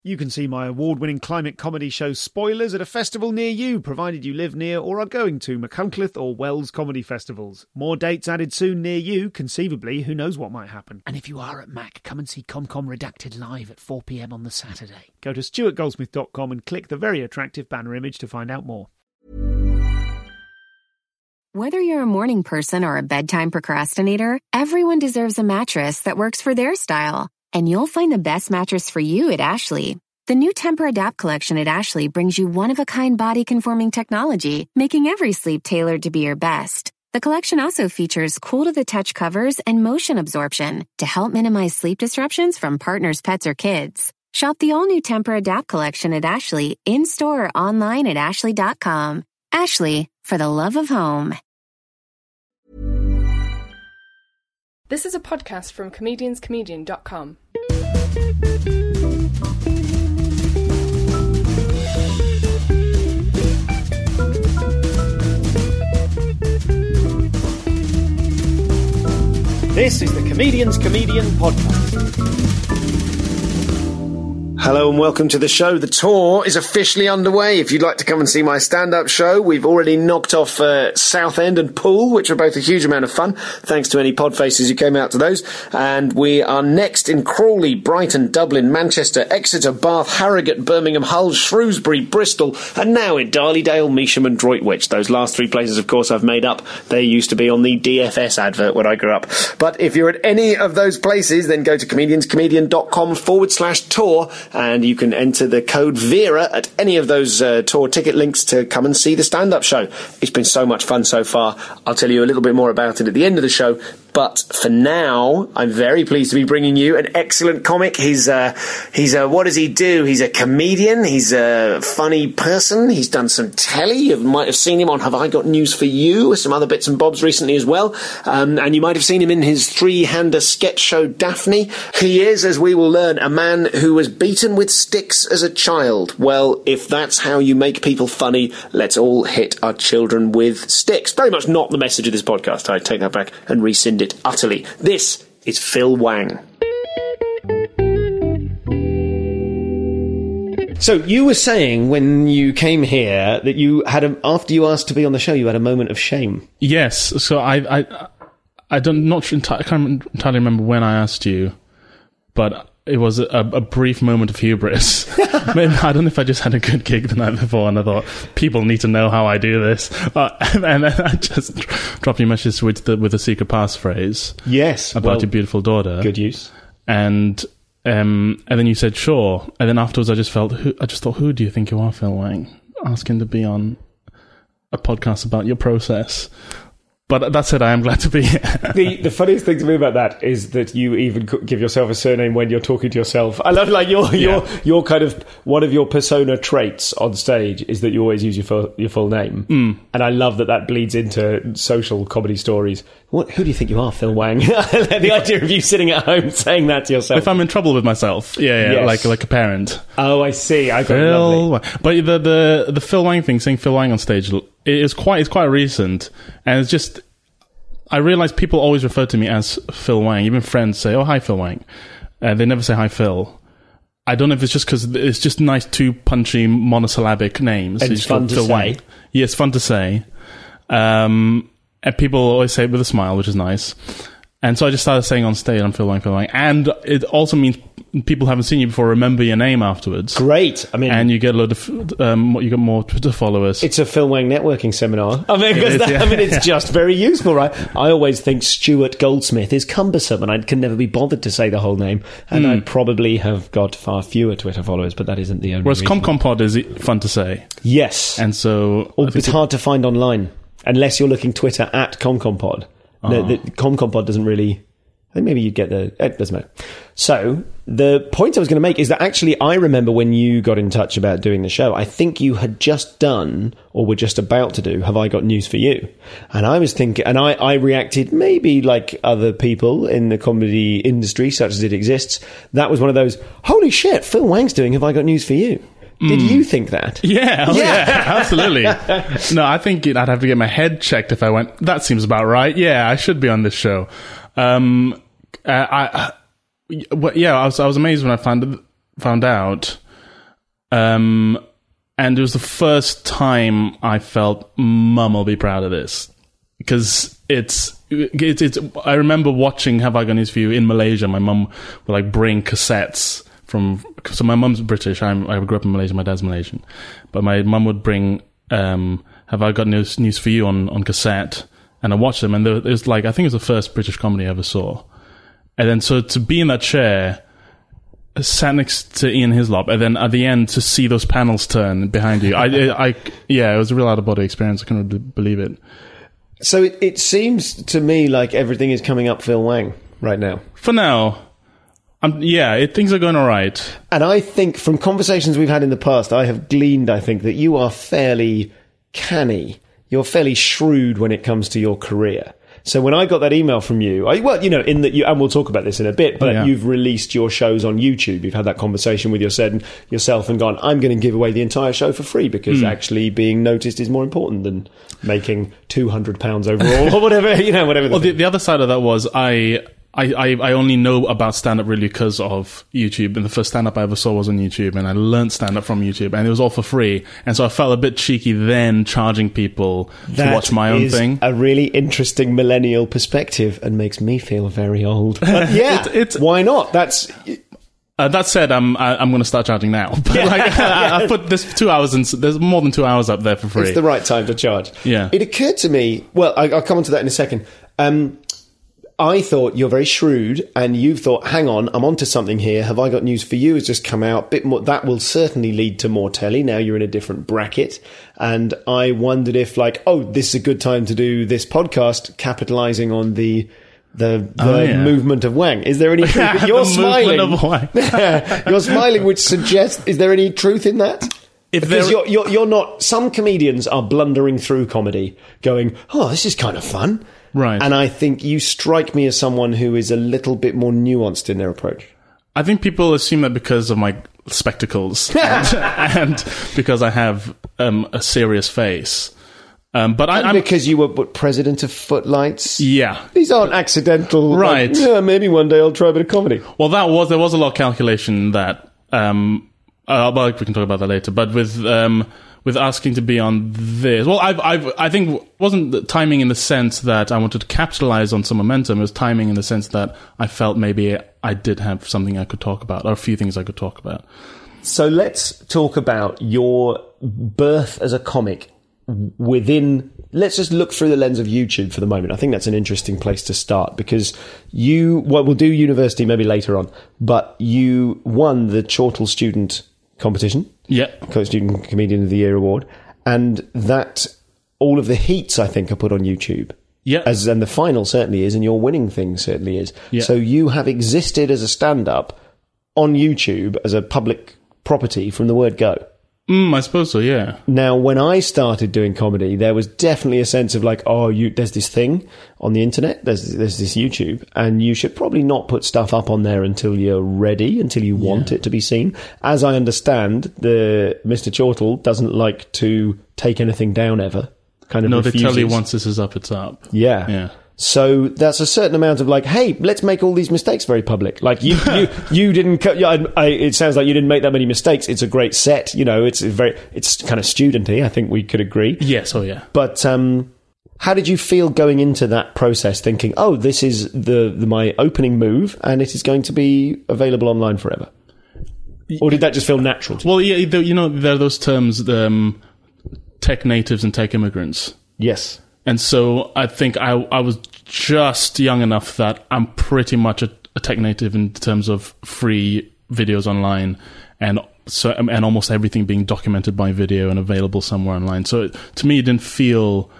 You can see my award-winning climate comedy show Spoilers at a festival near you, provided you live near or are going to Machynlleth or Wells comedy festivals. More dates added soon near you, conceivably, who knows what might happen. And if you are at Mac, come and see ComCom Redacted live at 4 p.m. on the Saturday. Go to stuartgoldsmith.com and click the very attractive banner image to find out more. Whether you're a morning person or a bedtime procrastinator, everyone deserves a mattress that works for their style. And you'll find the best mattress for you at Ashley. The new Temper-Adapt collection at Ashley brings you one-of-a-kind body-conforming technology, making every sleep tailored to be your best. The collection also features cool-to-the-touch covers and motion absorption to help minimize sleep disruptions from partners, pets, or kids. Shop the all-new Temper-Adapt collection at Ashley, in-store or online at ashley.com. Ashley, for the love of home. This is a podcast from comedianscomedian.com. This is the Comedian's Comedian podcast. Hello and welcome to the show. The tour is officially underway. If you'd like to come and see my stand-up show, we've already knocked off Southend and Poole, which are both a huge amount of fun. Thanks to any podfaces who came out to those. And we are next in Crawley, Brighton, Dublin, Manchester, Exeter, Bath, Harrogate, Birmingham, Hull, Shrewsbury, Bristol, and now in Darley-Dale, Measham and Droitwich. Those last three places, of course, I've made up. They used to be on the DFS advert when I grew up. But if you're at any of those places, then go to comedianscomedian.com/tour. And you can enter the code Vera at any of those tour ticket links to come and see the stand-up show. It's been so much fun so far. I'll tell you a little bit more about it at the end of the show. But for now, I'm very pleased to be bringing you an excellent comic. He's what does he do? He's a comedian. He's a funny person. He's done some telly. You might have seen him on Have I Got News for You, with some other bits and bobs recently as well. And you might have seen him in his three-hander sketch show Daphne. He is, as we will learn, a man who was beaten with sticks as a child. Well, if that's how you make people funny, let's all hit our children with sticks. Very much not the message of this podcast. I take that back and rescind it utterly. This is Phil Wang. So you were saying when you came here that you had after you asked to be on the show, you had a moment of shame. Yes. So I can't entirely remember when I asked you, but it was a brief moment of hubris. I don't know if I just had a good gig the night before and I thought, people need to know how I do this. And then I just dropped you a message with the secret passphrase. Yes. About your beautiful daughter. Good use. And then you said, sure. And then afterwards I just thought, who do you think you are, Phil Wang? Asking to be on a podcast about your process. But that said, I am glad to be here. The funniest thing to me about that is that you even give yourself a surname when you're talking to yourself. I love your kind of one of your persona traits on stage is that you always use your full name, and I love that bleeds into social comedy stories. Who do you think you are, Phil Wang? The idea of you sitting at home saying that to yourself. If I'm in trouble with myself, yes. like a parent. Oh, I see. I got it. Lovely. But the Phil Wang thing, saying Phil Wang on stage, it's quite recent, and it's just I realise people always refer to me as Phil Wang. Even friends say, "Oh, hi, Phil Wang." They never say hi, Phil. I don't know if it's just because it's just nice, two punchy monosyllabic names. And it's fun to say. Yeah, it's fun to say. And people always say it with a smile, which is nice. And so I just started saying on stage, I'm Phil Wang, Phil Wang. And it also means people haven't seen you before remember your name afterwards. Great. I mean, and you get a lot of, you get more Twitter followers. It's a Phil Wang networking seminar. I mean, it's just very useful, right? I always think Stuart Goldsmith is cumbersome and I can never be bothered to say the whole name. And I probably have got far fewer Twitter followers, but that isn't the only Whereas reason. ComCompod is fun to say. Yes. And so... It's hard to find online, unless you're looking Twitter at ComCompod. No, the ComCompod doesn't really... I think maybe you'd get the... It doesn't matter. So, the point I was going to make is that actually I remember when you got in touch about doing the show, I think you had just done, or were just about to do, Have I Got News for You? And I was thinking... And I reacted, maybe like other people in the comedy industry, such as it exists, that was one of those, holy shit, Phil Wang's doing Have I Got News for You? Did you think that? Yeah, absolutely. No, I think I'd have to get my head checked if I went, that seems about right. Yeah, I should be on this show. I was amazed when I found out. And it was the first time I felt, Mum will be proud of this. Because it's I remember watching Have I Got News For You in Malaysia. My mum would like bring cassettes so my mum's British. I grew up in Malaysia. My dad's Malaysian. But my mum would bring Have I Got News For You on cassette. And I watched them. And it was like, I think it was the first British comedy I ever saw. And then so to be in that chair, sat next to Ian Hislop, and then at the end to see those panels turn behind you, it was a real out-of-body experience. I couldn't believe it. So it seems to me like everything is coming up Phil Wang right now. For now, things are going all right. And I think from conversations we've had in the past, I have gleaned, I think, that you are fairly canny. You're fairly shrewd when it comes to your career. So when I got that email from you, and we'll talk about this in a bit, but you've released your shows on YouTube. You've had that conversation with yourself and gone, I'm going to give away the entire show for free because actually being noticed is more important than making £200 overall or whatever, whatever. Well, the other side of that was I only know about stand-up really because of YouTube, and the first stand-up I ever saw was on YouTube, and I learned stand-up from YouTube, and it was all for free, and so I felt a bit cheeky then charging people to watch my own thing. A really interesting millennial perspective and makes me feel very old. But why not? That said, I'm going to start charging now. But I put this 2 hours in. There's more than 2 hours up there for free. It's the right time to charge. Yeah. It occurred to me. Well, I'll come on to that in a second. I thought you're very shrewd, and you've thought, hang on, I'm onto something here. Have I Got News For You has just come out. Bit more, that will certainly lead to more telly. Now you're in a different bracket. And I wondered if, this is a good time to do this podcast, capitalising on the movement of Wang. Is there any truth? You're smiling. Movement of Wang. You're smiling, which suggests, is there any truth in that? Because you're not. Some comedians are blundering through comedy, going, "Oh, this is kind of fun." Right. And I think you strike me as someone who is a little bit more nuanced in their approach. I think people assume that because of my spectacles and because I have a serious face. But I'm because you were president of Footlights. Yeah, these aren't accidental. Right? Maybe one day I'll try a bit of comedy. Well, there was a lot of calculation that. But we can talk about that later. But with asking to be on this, well, I think wasn't the timing in the sense that I wanted to capitalize on some momentum. It was timing in the sense that I felt maybe I did have something I could talk about, or a few things I could talk about. So let's talk about your birth as a comic let's just look through the lens of YouTube for the moment. I think that's an interesting place to start because we'll do university maybe later on, but you won the Chortle Student Competition. Yeah. Student Comedian of the Year award. And that all of the heats, I think, are put on YouTube. Yeah. And the final certainly is, and your winning thing certainly is. Yeah. So you have existed as a stand-up on YouTube as a public property from the word go. I suppose so, yeah. Now, when I started doing comedy, there was definitely a sense of there's this thing on the internet, there's this YouTube, and you should probably not put stuff up on there until you're ready, until you want it to be seen. As I understand, Mr. Chortle doesn't like to take anything down ever. No, they tell you once this is up, it's up. Yeah. Yeah. So that's a certain amount of hey, let's make all these mistakes very public. You didn't. It sounds like you didn't make that many mistakes. It's a great set. It's kind of studenty. I think we could agree. Yes. Oh yeah. But how did you feel going into that process, thinking, oh, this is my opening move, and it is going to be available online forever? Or did that just feel natural to you? Well, yeah. There are those terms, tech natives and tech immigrants. Yes. And so I think I was just young enough that I'm pretty much a tech native in terms of free videos online and almost everything being documented by video and available somewhere online. So to me, it didn't feel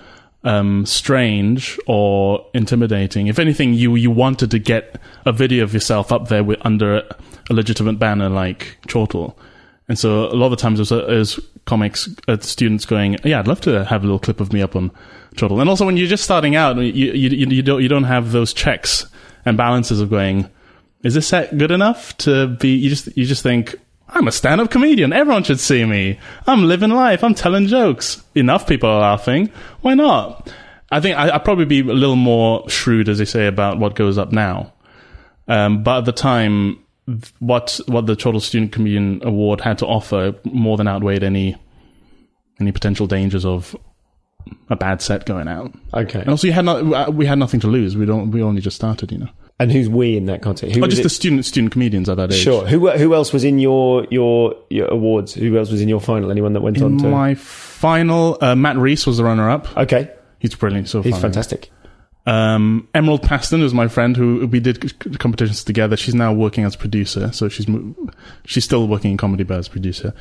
strange or intimidating. If anything, you wanted to get a video of yourself up there under a legitimate banner like Chortle. And so a lot of the times it was comics, students going, yeah, I'd love to have a little clip of me up on Chortle. And also when you're just starting out, you don't have those checks and balances of going, is this set good enough to be, you just think, I'm a stand-up comedian. Everyone should see me. I'm living life. I'm telling jokes. Enough people are laughing. Why not? I think I'd probably be a little more shrewd, as they say, about what goes up now. But at the time, what the Total Student Comedian Award had to offer more than outweighed any potential dangers of a bad set going out. Okay. And also, we had nothing to lose. We only just started, you know. And who's we in that context? Who was just it? the student comedians at that age. Sure. Who else was in your awards? Who else was in your final? Anyone that went on to my final? Matt Reese was the runner-up. Okay. He's brilliant. So he's funny. Fantastic. Emerald Paston was my friend who we did competitions together. She's now working as producer, so she's still working in comedy but as producer.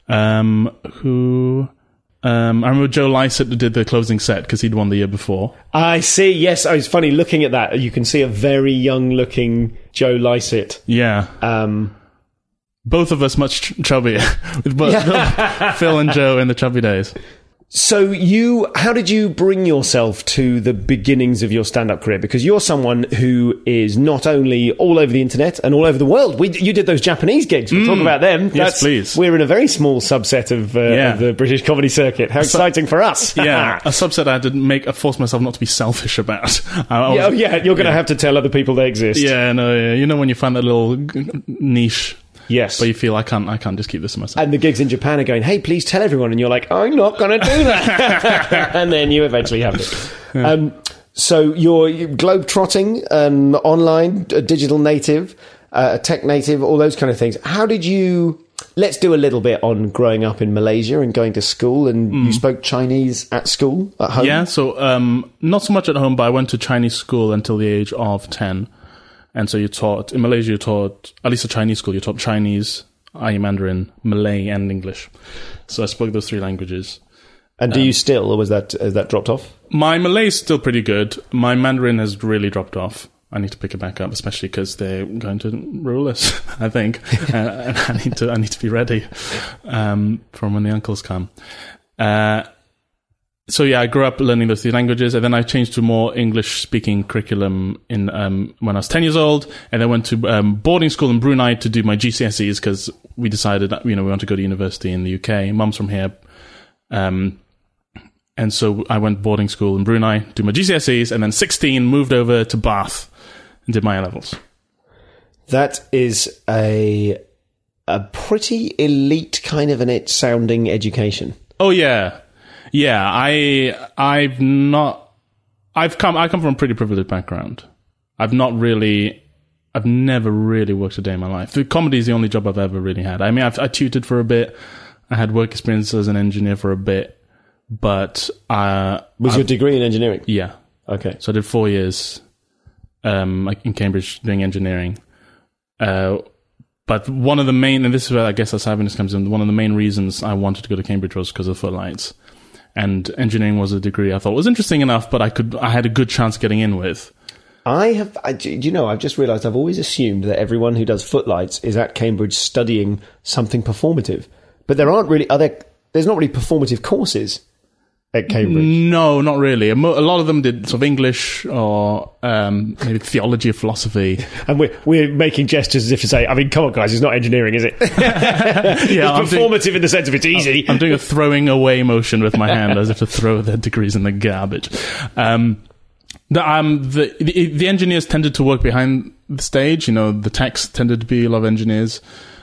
I remember Joe Lycett did the closing set because he'd won the year before. I see. Yes, it's funny looking at that. You can see a very young-looking Joe Lycett. Yeah. Both of us much chubbier, with Phil and Joe in the chubby days. So how did you bring yourself to the beginnings of your stand-up career? Because you're someone who is not only all over the internet and all over the world. You did those Japanese gigs. We'll talk about them. Yes, please. We're in a very small subset of the British comedy circuit. How exciting for us. Yeah, a subset I had to force myself not to be selfish about. You're going to have to tell other people they exist. Yeah, no, yeah. You know when you find that little niche... Yes. But you feel I can't just keep this to myself. And the gigs in Japan are going, hey, please tell everyone. And you're like, I'm not going to do that. And then you eventually have it. Yeah. So you're globe-trotting, online, a digital native, a tech native, all those kind of things. How did you... Let's do a little bit on growing up in Malaysia and going to school. And you spoke Chinese at school, at home? Yeah, so not so much at home, but I went to Chinese school until the age of 10. And so in Malaysia, at least a Chinese school, you taught Chinese, i.e. Mandarin, Malay, and English. So I spoke those three languages. And do you still, or has that dropped off? My Malay is still pretty good. My Mandarin has really dropped off. I need to pick it back up, especially because they're going to rule us, I think. And I need to be ready for when the uncles come. So yeah, I grew up learning those three languages, and then I changed to more English-speaking curriculum when I was 10 years old, and then went to boarding school in Brunei to do my GCSEs because we decided that, we want to go to university in the UK. Mum's from here, and so I went boarding school in Brunei, do my GCSEs, and then 16 moved over to Bath and did my A-levels. That is a pretty elite kind of an sounding education. Oh yeah. Yeah, I come from a pretty privileged background. I've never really worked a day in my life. The comedy is the only job I've ever really had. I mean, I tutored for a bit. I had work experience as an engineer for a bit, but was your degree in engineering? Yeah. Okay. So I did 4 years, in Cambridge doing engineering. But one of the main, and this is where I guess happiness comes in, one of the main reasons I wanted to go to Cambridge was because of Footlights. And engineering was a degree I thought was interesting enough, but I had a good chance getting in with. I've just realised I've always assumed that everyone who does Footlights is at Cambridge studying something performative. But there's not really performative courses at Cambridge. No, not really. A lot of them did sort of English or maybe theology or philosophy. And we're making gestures as if to say, I mean, come on, guys, it's not engineering, is it? Yeah, it's performative in the sense of it's easy. I'm doing a throwing away motion with my hand as if to throw their degrees in the garbage. The engineers tended to work behind the stage. The techs tended to be a lot of engineers.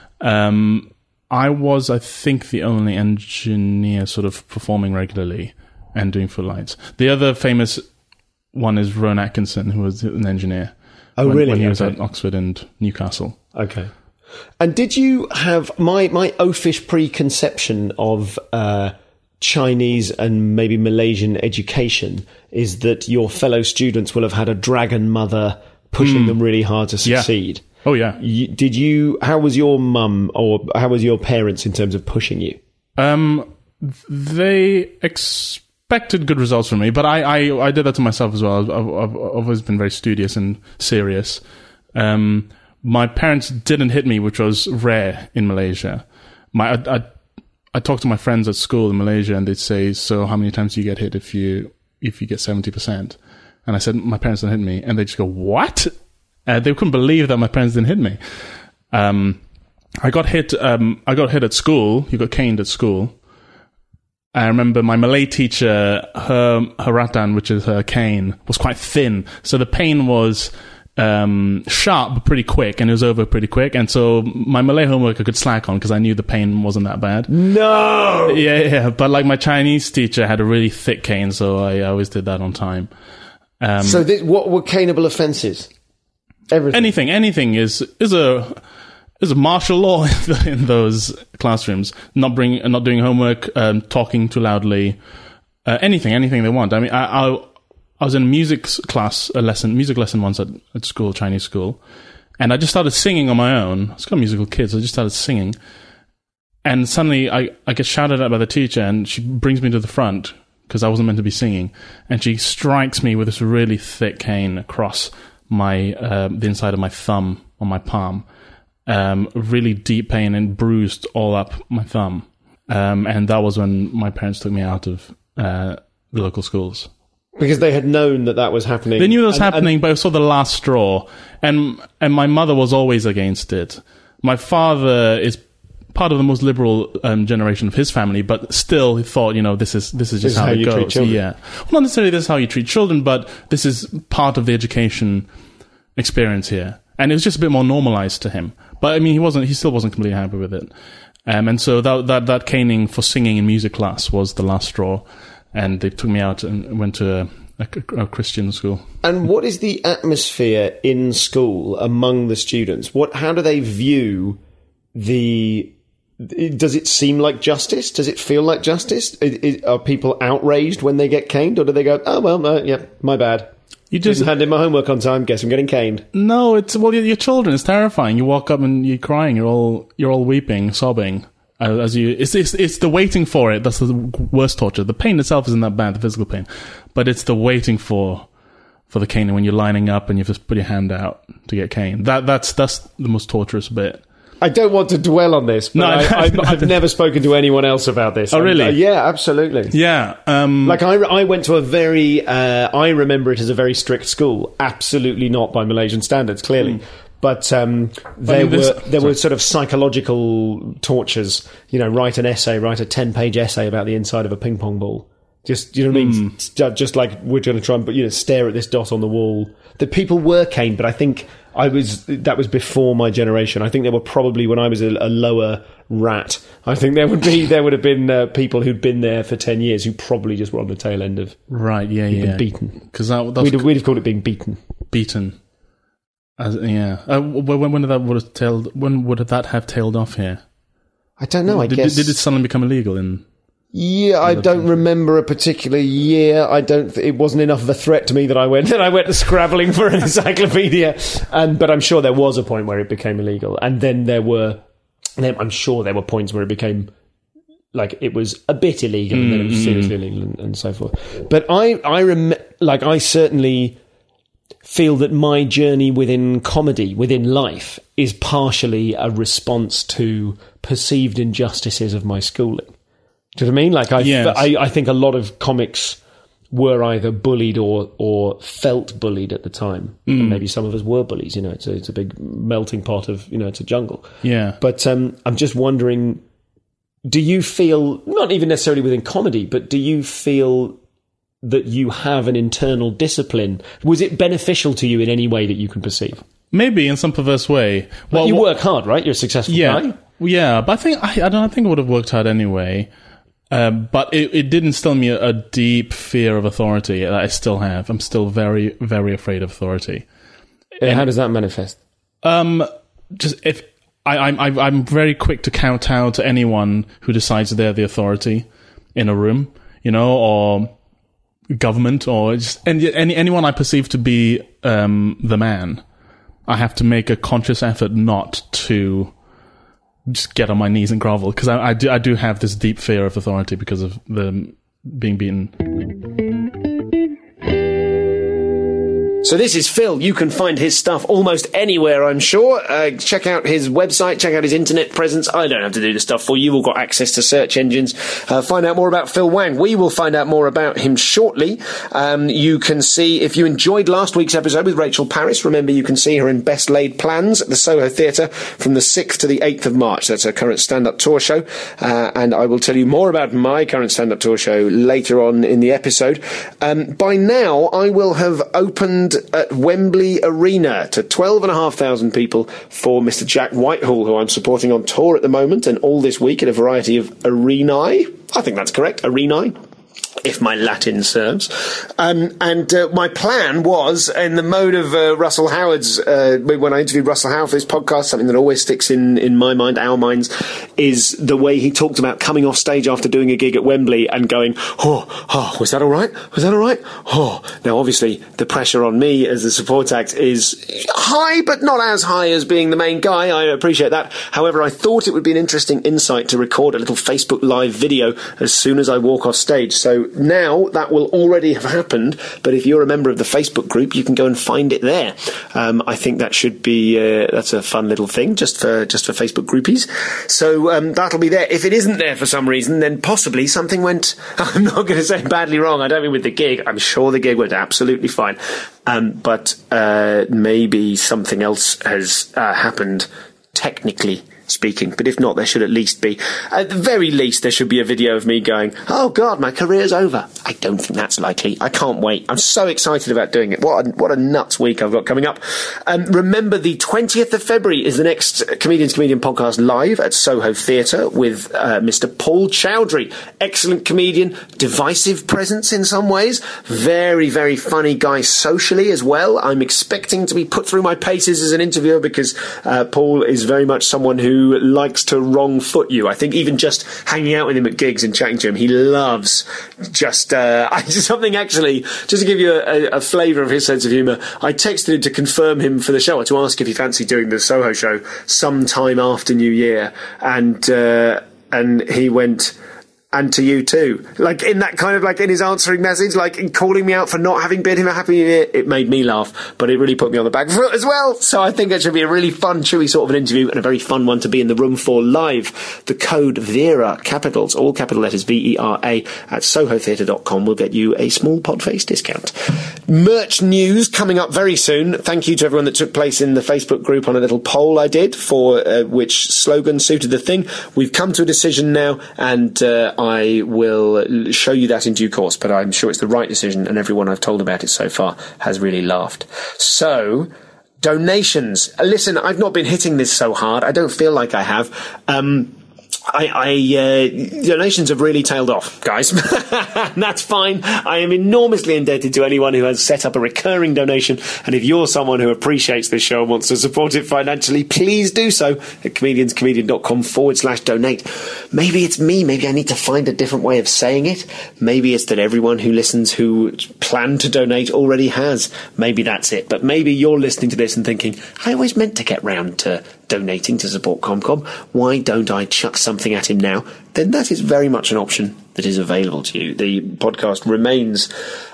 I was, I think, the only engineer sort of performing regularly and doing Footlights. The other famous one is Rowan Atkinson, who was an engineer. Oh, really? When he was at Oxford and Newcastle. Okay. And did you have my oafish preconception of Chinese and maybe Malaysian education is that your fellow students will have had a dragon mother pushing them really hard to succeed. Yeah. Oh, yeah. How was your mum or how was your parents in terms of pushing you? They expected good results from me, but I did that to myself as well. I've always been very studious and serious. My parents didn't hit me, which was rare in Malaysia. I talked to my friends at school in Malaysia and they'd say, so how many times do you get hit if you get 70%? And I said, my parents didn't hit me. And they just go, what? They couldn't believe that my parents didn't hit me. I got hit at school. You got caned at school. I remember my Malay teacher, her rattan, which is her cane, was quite thin. So the pain was sharp but pretty quick, and it was over pretty quick. And so my Malay homework I could slack on because I knew the pain wasn't that bad. No! Yeah. But like my Chinese teacher had a really thick cane, so I always did that on time. So what were caneable offences? Everything. Anything is a martial law in those classrooms. Not doing homework, talking too loudly, anything they want. I mean, I was in a music lesson once at school, Chinese school, and I just started singing on my own. It's got musical kids, so I just started singing. And suddenly I get shouted at by the teacher, and she brings me to the front because I wasn't meant to be singing. And she strikes me with this really thick cane across the inside of my thumb on my palm. Really deep pain and bruised all up my thumb. And that was when my parents took me out of the local schools. Because they had known that was happening. They knew it was happening, but it was sort of the last straw. And my mother was always against it. My father is part of the most liberal generation of his family, but still he thought, this is just how it goes. Treat children. Yeah. Well, not necessarily this is how you treat children, but this is part of the education experience here. And it was just a bit more normalized to him. But I mean, he still wasn't completely happy with it. And so that caning for singing in music class was the last straw. And they took me out and went to a Christian school. And what is the atmosphere in school among the students? How do they view does it seem like justice? Does it feel like justice? Are people outraged when they get caned? Or do they go, oh, well, yeah, my bad. You just didn't hand in my homework on time. Guess I'm getting caned. No, your children. It's terrifying. You walk up and you're crying. You're all weeping, sobbing. It's the waiting for it that's the worst torture. The pain itself isn't that bad, the physical pain, but it's the waiting for the caning when you're lining up and you just put your hand out to get caned. That's the most torturous bit. I don't want to dwell on this, but I've never spoken to anyone else about this. Oh, really? Yeah, absolutely. Yeah. I went to I remember it as a very strict school. Absolutely not by Malaysian standards, clearly. But there were sort of psychological tortures. Write a 10-page essay about the inside of a ping pong ball. Just, you know what I mean? Just like we're going to try and, stare at this dot on the wall. The people were caned, but I think that was before my generation. I think there were probably, when I was a lower rat, I think there would have been people who'd been there for 10 years who probably just were on the tail end of been beaten. Because we'd have called it being beaten. Beaten. When would that have tailed off here? I don't know. Did it suddenly become illegal in? Yeah, I don't remember a particular year. It wasn't enough of a threat to me that I went scrabbling for an encyclopedia. But I'm sure there was a point where it became illegal, and then I'm sure there were points where it became like it was a bit illegal, and then it was seriously illegal, and so forth. But I certainly feel that my journey within comedy, within life, is partially a response to perceived injustices of my schooling. Do you know what I mean? Yes. I think a lot of comics were either bullied or felt bullied at the time. And maybe some of us were bullies. It's a big melting pot of, it's a jungle. Yeah. But I'm just wondering, do you feel, not even necessarily within comedy, but do you feel that you have an internal discipline? Was it beneficial to you in any way that you can perceive? Maybe in some perverse way. Well, you work hard, right? You're a successful guy. Yeah, but I don't think it would have worked hard anyway. But it did instill me a deep fear of authority that I still have. I'm still very, very afraid of authority. How does that manifest? Just if I'm very quick to kowtow to anyone who decides they're the authority in a room, or government, or just anyone I perceive to be the man. I have to make a conscious effort not to just get on my knees and grovel, because I do have this deep fear of authority because of the being beaten. So this is Phil. You can find his stuff almost anywhere, I'm sure. Check out his website, check out his internet presence. I don't have to do the stuff for you. You've all got access to search engines. Find out more about Phil Wang. We will find out more about him shortly. You can see, if you enjoyed last week's episode with Rachel Parris, remember you can see her in Best Laid Plans at the Soho Theatre from the 6th to the 8th of March. That's her current stand-up tour show. And I will tell you more about my current stand-up tour show later on in the episode. By now, I will have opened at Wembley Arena to 12,500 people for Mr. Jack Whitehall, who I'm supporting on tour at the moment and all this week at a variety of arenae. I think that's correct, arenae, if my Latin serves. My plan was, in the mode of Russell Howard's, when I interviewed Russell Howard for this podcast, something that always sticks in my mind, our minds, is the way he talked about coming off stage after doing a gig at Wembley and going, oh, was that all right? Was that all right? Oh, now obviously the pressure on me as the support act is high, but not as high as being the main guy. I appreciate that. However, I thought it would be an interesting insight to record a little Facebook Live video as soon as I walk off stage. So now that will already have happened, but if you're a member of the Facebook group, you can go and find it there. I think that should be that's a fun little thing just for Facebook groupies. So that'll be there. If it isn't there for some reason, then possibly something went, I'm not going to say badly wrong, I don't mean with the gig, I'm sure the gig went absolutely fine, but maybe something else has happened, technically speaking. But if not, there should at least be, at the very least, there should be a video of me going, oh God, my career's over. I don't think that's likely. I can't wait. I'm so excited about doing it. What a nuts week I've got coming up. Remember, the 20th of February is the next Comedians Comedian podcast live at Soho Theatre with Mr. Paul Chowdhury. Excellent comedian, divisive presence in some ways, very, very funny guy socially as well. I'm expecting to be put through my paces as an interviewer because Paul is very much someone who likes to wrong foot you. I think even just hanging out with him at gigs and chatting to him, he loves just something actually, just to give you a flavour of his sense of humour, I texted him to confirm him for the show, to ask if he fancied doing the Soho show sometime after New Year, and he went, and to you too. Like, in that kind of, like, in his answering message, like, in calling me out for not having bid him a Happy New Year, it made me laugh, but it really put me on the back foot as well. So I think it should be a really fun, chewy sort of an interview, and a very fun one to be in the room for live. The code VERA, capitals, all capital letters, VERA, at sohotheatre.com will get you a small Podface discount. Merch news coming up very soon. Thank you to everyone that took place in the Facebook group on a little poll I did for which slogan suited the thing. We've come to a decision now, and I will show you that in due course, but I'm sure it's the right decision, and everyone I've told about it so far has really laughed. So, donations. Listen, I've not been hitting this so hard. I don't feel like I have. Donations have really tailed off, guys. That's fine. I am enormously indebted to anyone who has set up a recurring donation, and if you're someone who appreciates this show and wants to support it financially, please do so at comedianscomedian.com/donate. Maybe it's me. Maybe I need to find a different way of saying it. Maybe it's that everyone who listens who planned to donate already has. Maybe that's it. But maybe you're listening to this and thinking, I always meant to get round to donating to support ComCom. Why don't I chuck something at him now? Then that is very much an option that is available to you. The podcast remains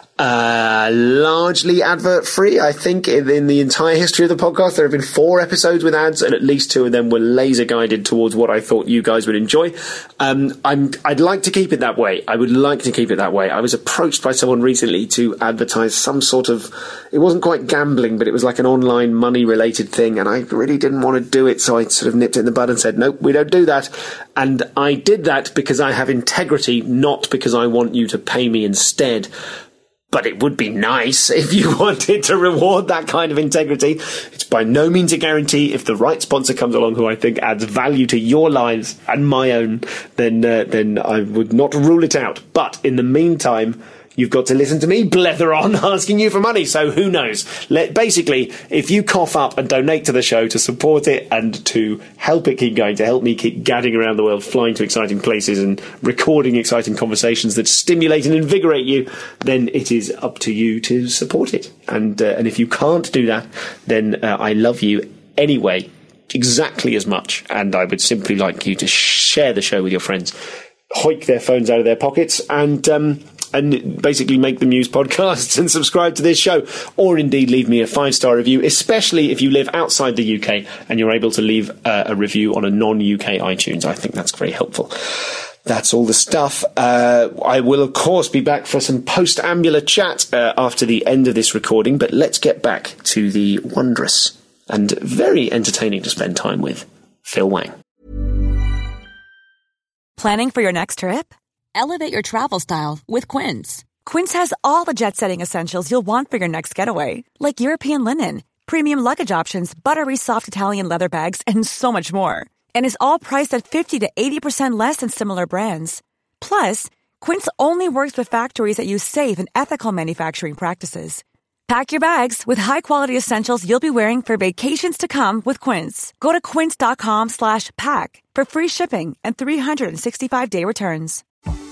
largely advert free. I think in the entire history of the podcast there have been 4 episodes with ads, and at least 2 of them were laser guided towards what I thought you guys would enjoy. I'd like to keep it that way. I would like to keep it that way. I was approached by someone recently to advertise some sort of, it wasn't quite gambling, but it was like an online money related thing, and I really didn't want to do it, so I sort of nipped it in the bud and said, nope, we don't do that. And I did that because I have integrity, not because I want you to pay me instead. But it would be nice if you wanted to reward that kind of integrity. It's by no means a guarantee. If the right sponsor comes along who I think adds value to your lives and my own, then I would not rule it out. But in the meantime, you've got to listen to me blether on asking you for money, so who knows? Basically, if you cough up and donate to the show to support it and to help it keep going, to help me keep gadding around the world, flying to exciting places and recording exciting conversations that stimulate and invigorate you, then it is up to you to support it. And if you can't do that, then I love you anyway, exactly as much, and I would simply like you to share the show with your friends, hoik their phones out of their pockets, and basically make them use podcasts and subscribe to this show, or indeed leave me a 5-star review, especially if you live outside the UK and you're able to leave a review on a non-UK iTunes. I think that's very helpful. That's all the stuff. I will, of course, be back for some post-ambular chat after the end of this recording, but let's get back to the wondrous and very entertaining to spend time with Phil Wang. Planning for your next trip? Elevate your travel style with Quince. Quince has all the jet-setting essentials you'll want for your next getaway, like European linen, premium luggage options, buttery soft Italian leather bags, and so much more. And is all priced at 50 to 80% less than similar brands. Plus, Quince only works with factories that use safe and ethical manufacturing practices. Pack your bags with high-quality essentials you'll be wearing for vacations to come with Quince. Go to quince.com/pack for free shipping and 365-day returns.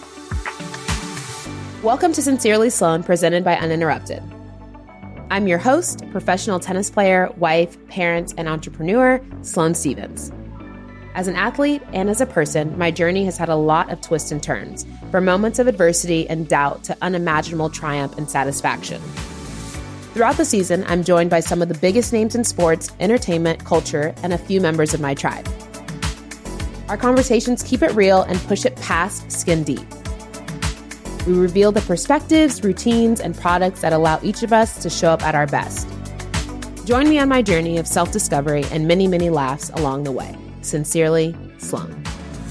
Welcome to Sincerely Sloan, presented by Uninterrupted. I'm your host, professional tennis player, wife, parent, and entrepreneur, Sloane Stevens. As an athlete and as a person, my journey has had a lot of twists and turns, from moments of adversity and doubt to unimaginable triumph and satisfaction. Throughout the season, I'm joined by some of the biggest names in sports, entertainment, culture, and a few members of my tribe. Our conversations keep it real and push it past skin deep. We reveal the perspectives, routines, and products that allow each of us to show up at our best. Join me on my journey of self-discovery and many, many laughs along the way. Sincerely, Sloane.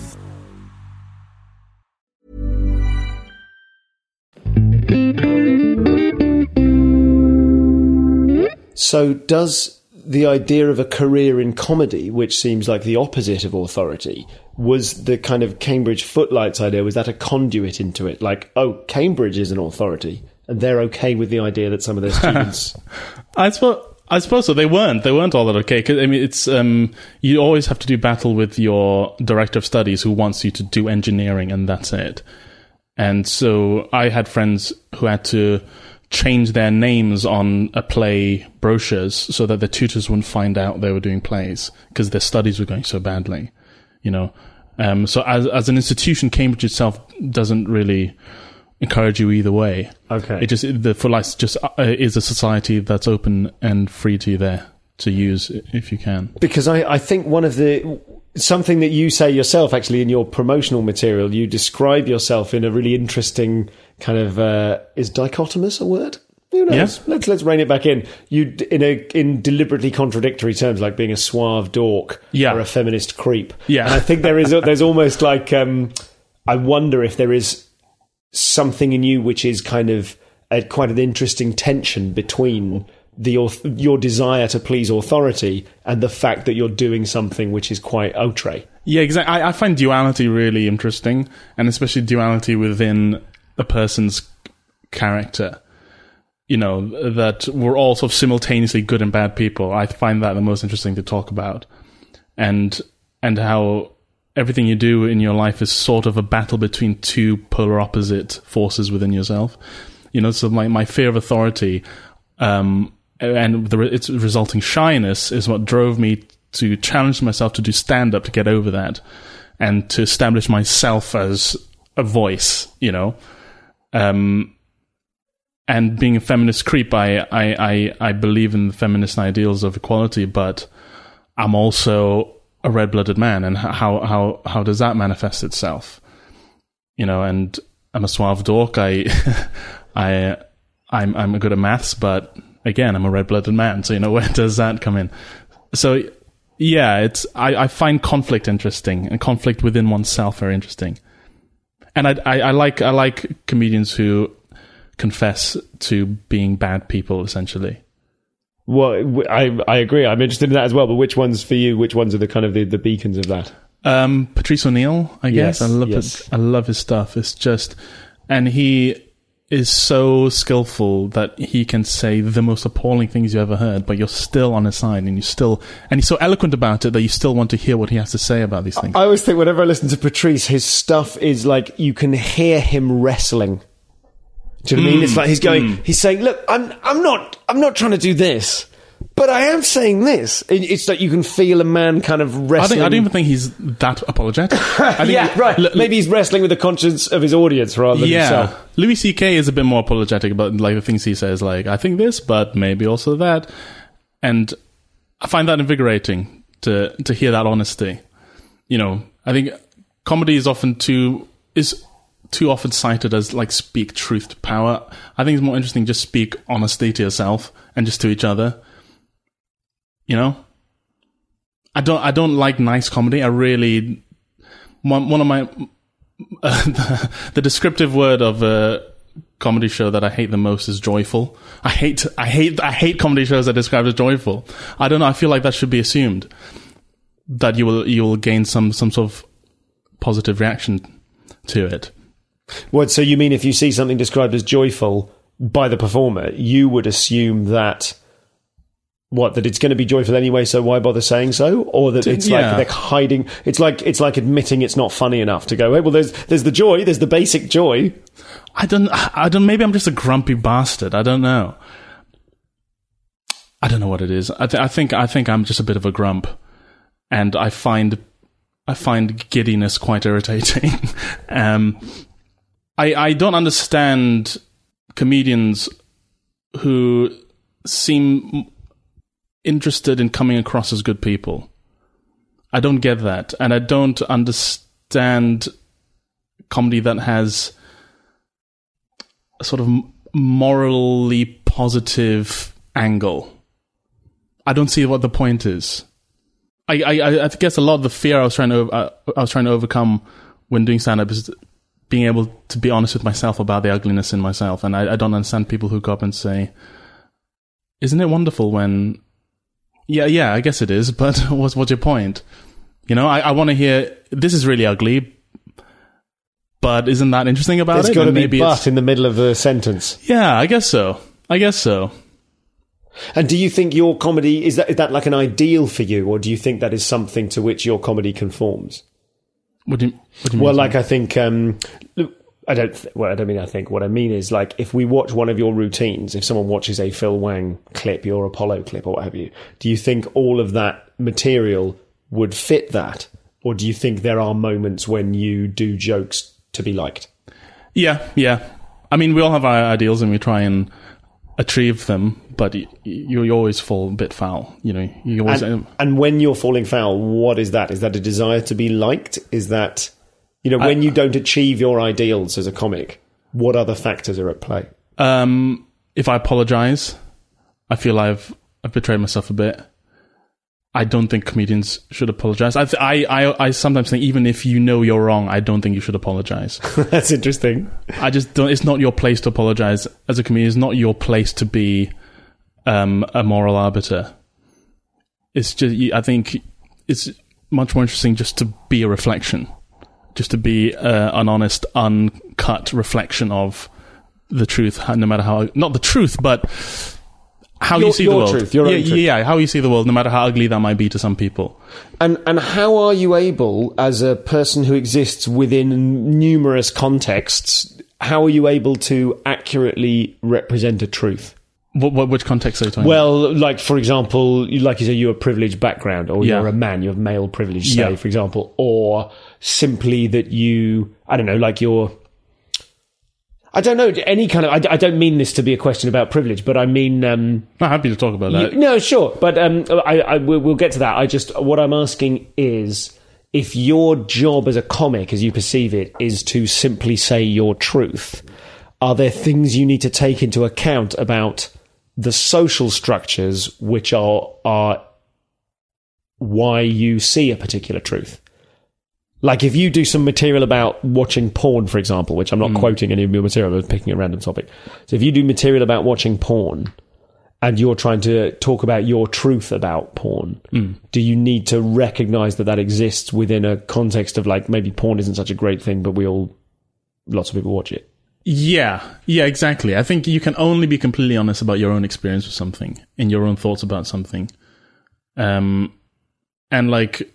So does the idea of a career in comedy, which seems like the opposite of authority, was the kind of Cambridge Footlights idea, was that a conduit into it? Like, oh, Cambridge is an authority, and they're okay with the idea that some of their students... I suppose so. They weren't all that okay. 'Cause, I mean, it's you always have to do battle with your director of studies who wants you to do engineering, and that's it. And so I had friends who had to change their names on a play brochures so that the tutors wouldn't find out they were doing plays because their studies were going so badly, you know. So as an institution, Cambridge itself doesn't really encourage you either way. Okay. The Footlights just is a society that's open and free to you there to use if you can. Because I think something that you say yourself, actually, in your promotional material, you describe yourself in a really interesting kind of, is dichotomous a word? Who knows? Yeah. Let's rein it back in. You in deliberately contradictory terms, like being a suave dork or a feminist creep. Yeah. And I think there's almost like, I wonder if there is something in you which is kind of quite an interesting tension between your desire to please authority and the fact that you're doing something which is quite outre. Yeah, exactly. I find duality really interesting, and especially duality within a person's character. You know, that we're all sort of simultaneously good and bad people. I find that the most interesting to talk about. And how everything you do in your life is sort of a battle between two polar opposite forces within yourself. You know, so my fear of authority and its resulting shyness is what drove me to challenge myself to do stand-up to get over that and to establish myself as a voice, you know. And being a feminist creep, I believe in the feminist ideals of equality, but I'm also a red-blooded man, and how does that manifest itself? You know, and I'm a suave dork. I'm good at maths, but again, I'm a red-blooded man. So, you know, where does that come in? So, yeah, I find conflict interesting, and conflict within oneself very interesting. And I like comedians who confess to being bad people, essentially. Well, I agree. I'm interested in that as well. But which ones for you? Which ones are the kind of the beacons of that? Patrice O'Neill, I guess. Yes, I love his stuff. It's just, and he is so skillful that he can say the most appalling things you ever heard, but you're still on his side, and he's so eloquent about it that you still want to hear what he has to say about these things. I always think whenever I listen to Patrice, his stuff is like you can hear him wrestling. Do you know what I mean? It's like he's saying, look, I'm not trying to do this, but I am saying this. It's like you can feel a man kind of wrestling. I don't even think he's that apologetic. Maybe he's wrestling with the conscience of his audience rather than himself. Louis C.K. is a bit more apologetic about like the things he says, like, I think this, but maybe also that. And I find that invigorating to hear that honesty. You know, I think comedy is too often cited as like speak truth to power. I think it's more interesting just speak honesty to yourself and just to each other. You know, I don't like nice comedy. I really one of my the descriptive word of comedy show that I hate the most is Joyful. I hate comedy shows that are described as joyful. I don't know. I feel like that should be assumed, that you will gain some sort of positive reaction to it. What? So you mean if you see something described as joyful by the performer, you would assume that that it's going to be joyful anyway, so why bother saying so? Or that it's like they're hiding. It's like admitting it's not funny enough to go, hey, well, there's the joy, there's the basic joy. I don't. Maybe I'm just a grumpy bastard. I don't know. I don't know what it is. I think I'm just a bit of a grump, and I find giddiness quite irritating. I don't understand comedians who seem interested in coming across as good people. I don't get that, and I don't understand comedy that has a sort of morally positive angle. I don't see what the point is. I guess a lot of the fear I was trying to overcome when doing stand-up is being able to be honest with myself about the ugliness in myself, and I don't understand people who go up and say, "Isn't it wonderful when?" Yeah, I guess it is, but what's your point? You know, I want to hear, this is really ugly, but isn't that interesting about it? There's got to be "but" in the middle of the sentence. Yeah, I guess so. And do you think your comedy, is that like an ideal for you, or do you think that is something to which your comedy conforms? What do you mean? Well, like, I think, I think, what I mean is, like, if we watch one of your routines, if someone watches a Phil Wang clip, your Apollo clip, or what have you, do you think all of that material would fit that? Or do you think there are moments when you do jokes to be liked? Yeah. I mean, we all have our ideals and we try and achieve them, but you always fall a bit foul. You know, you always. And when you're falling foul, what is that? Is that a desire to be liked? Is that, you know, when you don't achieve your ideals as a comic, what other factors are at play? If I apologize, I feel I've betrayed myself a bit. I don't think comedians should apologize. I sometimes think, even if you know you're wrong, I don't think you should apologize. That's interesting. I just don't. It's not your place to apologize as a comedian. It's not your place to be a moral arbiter. It's just, I think it's much more interesting just to be a reflection, just to be an honest, uncut reflection of the truth, no matter how, not the truth, but how you see the world. Truth, your own truth. Yeah, how you see the world, no matter how ugly that might be to some people. And how are you able, as a person who exists within numerous contexts, how are you able to accurately represent a truth? Which context are you talking about? Well, like, for example, like you say, you're a privileged background, or you're a man, you have male privilege, say, for example, or simply that you, I don't know, like you're, I don't know, any kind of, I don't mean this to be a question about privilege, but I mean... I'm happy to talk about that. No, sure, but we'll get to that. What I'm asking is, if your job as a comic, as you perceive it, is to simply say your truth, are there things you need to take into account about the social structures which are why you see a particular truth? Like, if you do some material about watching porn, for example, which I'm not quoting any of your material, I'm picking a random topic. So if you do material about watching porn and you're trying to talk about your truth about porn, do you need to recognize that exists within a context of, like, maybe porn isn't such a great thing, but lots of people watch it? Yeah, exactly. I think you can only be completely honest about your own experience with something and your own thoughts about something. And like,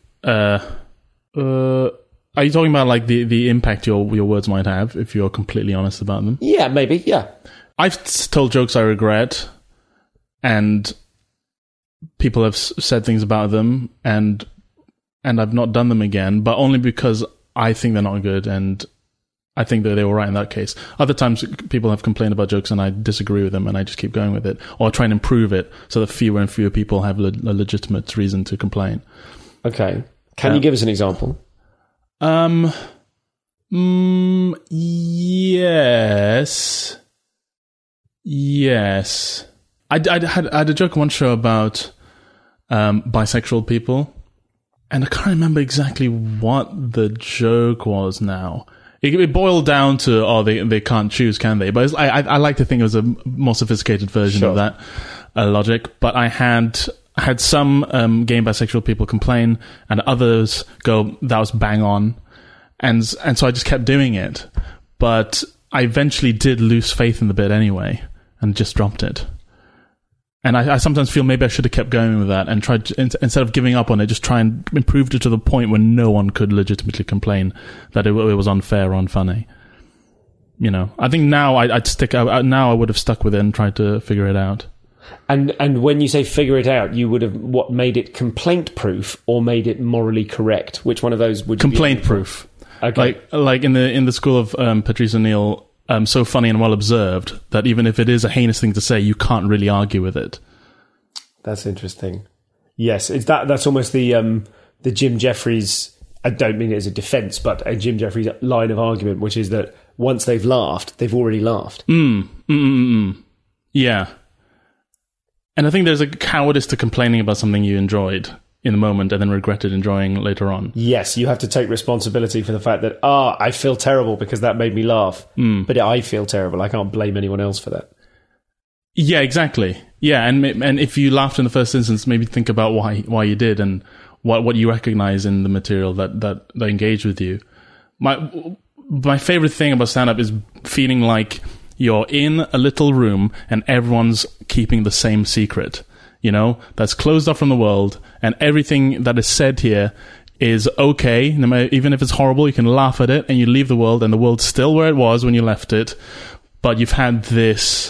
are you talking about, like, the impact your words might have if you're completely honest about them? Yeah, maybe, yeah. I've told jokes I regret, and people have said things about them, and I've not done them again, but only because I think they're not good, and I think that they were right in that case. Other times, people have complained about jokes, and I disagree with them, and I just keep going with it, or try and improve it so that fewer and fewer people have a legitimate reason to complain. Okay. Can you give us an example? Yes. I had a joke on one show about bisexual people, and I can't remember exactly what the joke was now. it boiled down to, they can't choose, can they? But I like to think it was a more sophisticated version of that logic. But I had some gay and bisexual people complain, and others go, that was bang on. And so I just kept doing it. But I eventually did lose faith in the bit anyway, and just dropped it. And I sometimes feel maybe I should have kept going with that and tried to, instead of giving up on it, just try and improve it to the point where no one could legitimately complain that it was unfair or unfunny. You know, I think now I'd stick out. Now I would have stuck with it and tried to figure it out. And when you say figure it out, you would have made it complaint proof or made it morally correct? Which one of those would you complaint proof? Okay, like in the school of Patrice O'Neill. So funny and well observed that even if it is a heinous thing to say, you can't really argue with it. That's interesting. Yes, that's almost the Jim Jeffries. I don't mean it as a defence, but a Jim Jeffries line of argument, which is that once they've laughed, they've already laughed. Yeah, and I think there's a cowardice to complaining about something you enjoyed in the moment and then regretted enjoying later on. Yes, you have to take responsibility for the fact that, I feel terrible because that made me laugh. But I feel terrible. I can't blame anyone else for that. Yeah, exactly. Yeah, and if you laughed in the first instance, maybe think about why you did and what you recognize in the material that engaged with you. My favorite thing about stand-up is feeling like you're in a little room and everyone's keeping the same secret. You know, that's closed off from the world, and everything that is said here is okay. No matter, even if it's horrible, you can laugh at it, and you leave the world, and the world's still where it was when you left it. But you've had this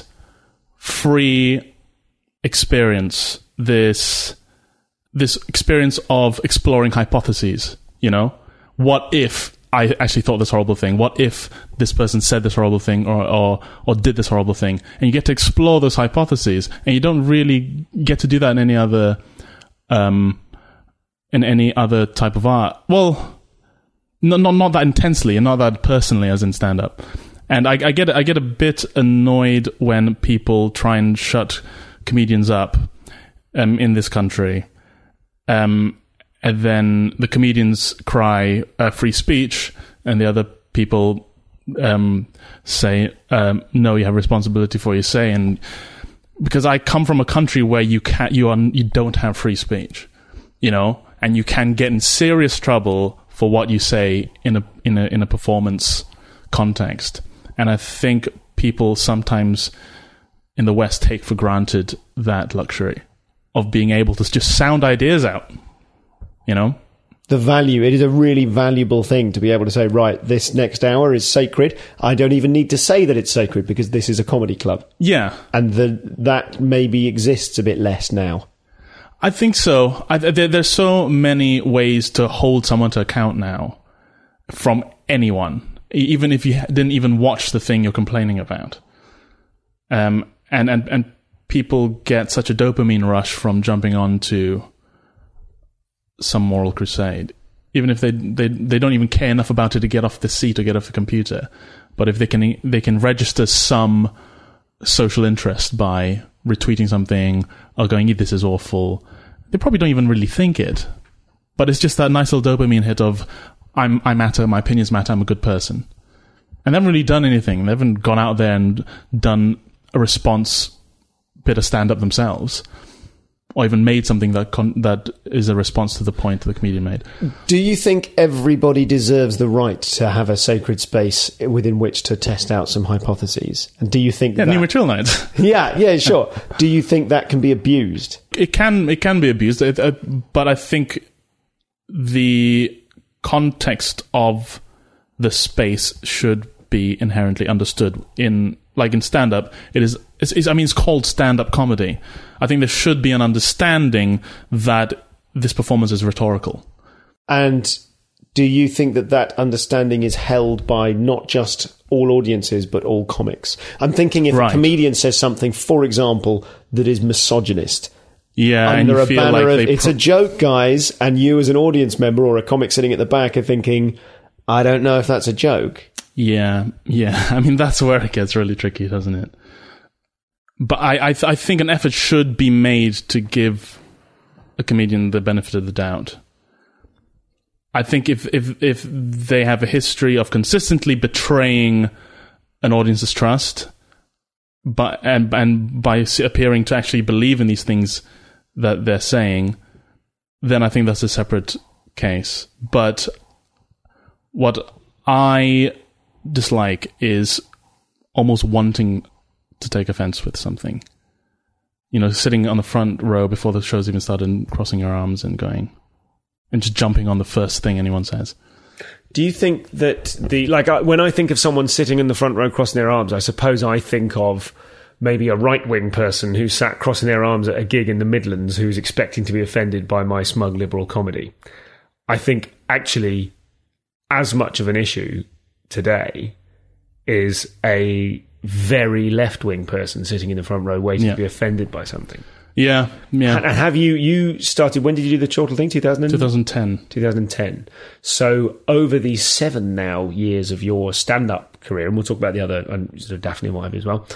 free experience, this experience of exploring hypotheses. You know, what if I actually thought this horrible thing? What if this person said this horrible thing or did this horrible thing? And you get to explore those hypotheses, and you don't really get to do that in any other type of art. Well, not that intensely and not that personally as in stand-up. And I get a bit annoyed when people try and shut comedians up in this country. And then the comedians cry free speech, and the other people say, no, you have responsibility for what you say. And because I come from a country where you don't have free speech, you know, and you can get in serious trouble for what you say in a performance context. And I think people sometimes in the West take for granted that luxury of being able to just sound ideas out. You know? The value, it is a really valuable thing to be able to say, right, this next hour is sacred. I don't even need to say that it's sacred because this is a comedy club. Yeah. And that maybe exists a bit less now. I think so. There's so many ways to hold someone to account now from anyone, even if you didn't even watch the thing you're complaining about. And people get such a dopamine rush from jumping onto some moral crusade, even if they don't even care enough about it to get off the seat or get off the computer. But if they can register some social interest by retweeting something or going, this is awful, they probably don't even really think it. But it's just that nice little dopamine hit of I matter, my opinions matter, I'm a good person. And they haven't really done anything. They haven't gone out there and done a response bit of stand-up themselves, or even made something that is a response to the point the comedian made. Do you think everybody deserves the right to have a sacred space within which to test out some hypotheses? And do you think New Material Night. Yeah, sure. Do you think that can be abused? It can be abused, but I think the context of the space should be inherently understood in stand-up. It's called stand-up comedy. I think there should be an understanding that this performance is rhetorical. And do you think that understanding is held by not just all audiences, but all comics? I'm thinking if a comedian says something, for example, that is misogynist, under a banner of, it's a joke, guys, and you as an audience member or a comic sitting at the back are thinking, I don't know if that's a joke. Yeah. I mean, that's where it gets really tricky, doesn't it? But I think an effort should be made to give a comedian the benefit of the doubt. I think if they have a history of consistently betraying an audience's trust, and by appearing to actually believe in these things that they're saying, then I think that's a separate case. But what I dislike is almost wanting to take offense with something. You know, sitting on the front row before the show's even started and crossing your arms and going, and just jumping on the first thing anyone says. Do you think that when I think of someone sitting in the front row crossing their arms, I suppose I think of maybe a right-wing person who sat crossing their arms at a gig in the Midlands who's expecting to be offended by my smug liberal comedy. I think actually as much of an issue today is a very left-wing person sitting in the front row waiting to be offended by something. Yeah. And have you started, when did you do the Chortle thing? 2010. 2010. So over these 7 now years of your stand-up career, and we'll talk about the other, and sort of Daphne and what have you as well,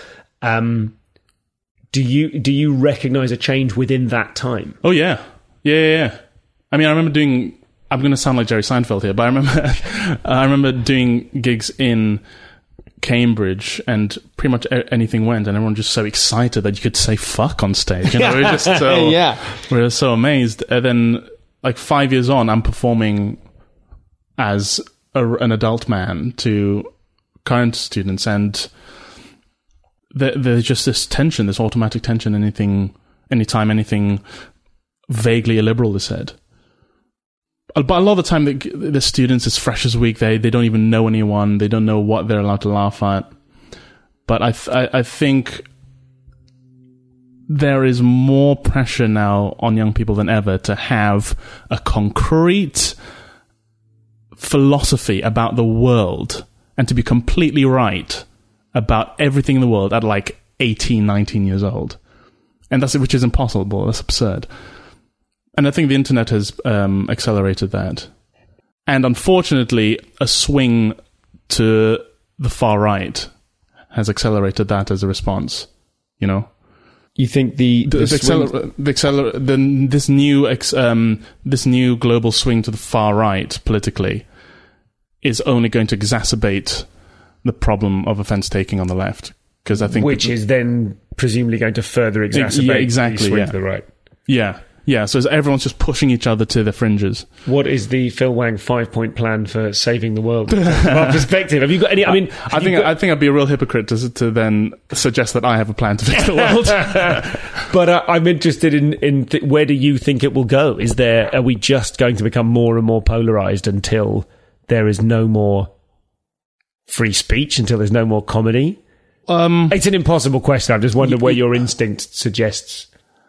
do you recognise a change within that time? Oh, yeah. Yeah. I mean, I remember doing, I'm going to sound like Jerry Seinfeld here, but I remember doing gigs in Cambridge, and pretty much anything went, and everyone just so excited that you could say fuck on stage. You know, we were just so we were so amazed. And then, like 5 years on, I'm performing as an adult man to current students, and there's just this tension, this automatic tension. Anytime anything vaguely illiberal is said. But a lot of the time, the students, it's Freshers Week, they don't even know anyone, they don't know what they're allowed to laugh at. But I think there is more pressure now on young people than ever to have a concrete philosophy about the world and to be completely right about everything in the world at like 18, 19 years old. And which is impossible, that's absurd. And I think the internet has accelerated that. And unfortunately, a swing to the far right has accelerated that as a response, you know? You think this new global swing to the far right politically is only going to exacerbate the problem of offense taking on the left, because I think is then presumably going to further exacerbate the swing to the right. Yeah, so everyone's just pushing each other to the fringes. What is the Phil Wang 5-point plan for saving the world from our perspective? Have you got any? I mean, I think I'd be a real hypocrite to then suggest that I have a plan to fix the world. But I'm interested in where do you think it will go? Are we just going to become more and more polarized until there is no more free speech, until there's no more comedy? It's an impossible question. I just wonder where your instinct suggests.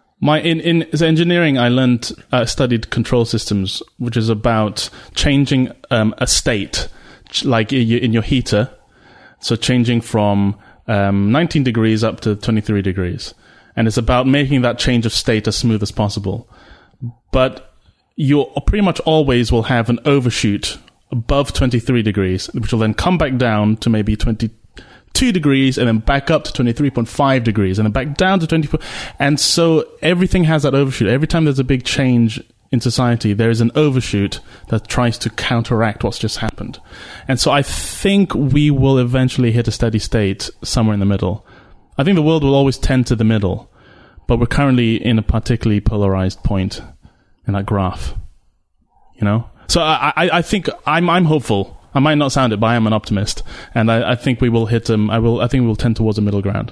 In engineering, I studied control systems, which is about changing a state, like in your heater. So changing from 19 degrees up to 23 degrees. And it's about making that change of state as smooth as possible. But you pretty much always will have an overshoot above 23 degrees, which will then come back down to maybe 22 degrees, and then back up to 23.5 degrees, and then back down to 24. And so everything has that overshoot. Every time there's a big change in society, there is an overshoot that tries to counteract what's just happened. And so I think we will eventually hit a steady state somewhere in the middle. I think the world will always tend to the middle, but we're currently in a particularly polarized point in that graph. You know? So I think I'm hopeful. I might not sound it, but I am an optimist, and I think we will hit I think we will tend towards a middle ground.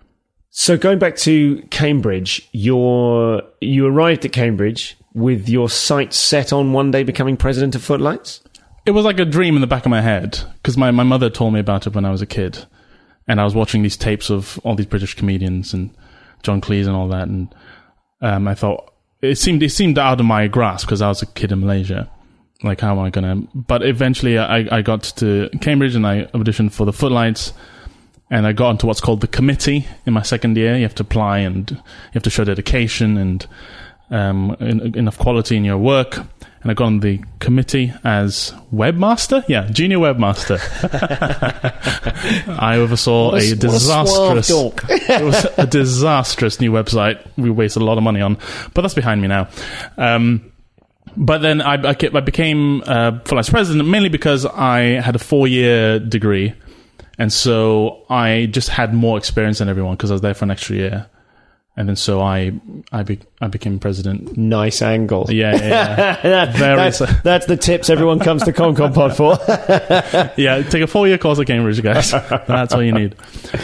So going back to Cambridge, you arrived at Cambridge with your sights set on one day becoming president of Footlights? It was like a dream in the back of my head, because my mother told me about it when I was a kid, and I was watching these tapes of all these British comedians and John Cleese and all that, and I thought it seemed out of my grasp because I was a kid in Malaysia. Like, how am I going to... But eventually I got to Cambridge and I auditioned for the Footlights, and I got into what's called the committee in my second year. You have to apply and you have to show dedication and enough quality in your work. And I got on the committee as webmaster? Yeah, junior webmaster. I oversaw a disastrous... It was a disastrous new website we wasted a lot of money on. But that's behind me now. But then I became full vice president mainly because I had a 4-year degree, and so I just had more experience than everyone because I was there for an extra year. And then so I became president. Nice angle. Yeah. That's the tips everyone comes to ConConPod for. Yeah, take a 4-year course at Cambridge, guys. That's all you need.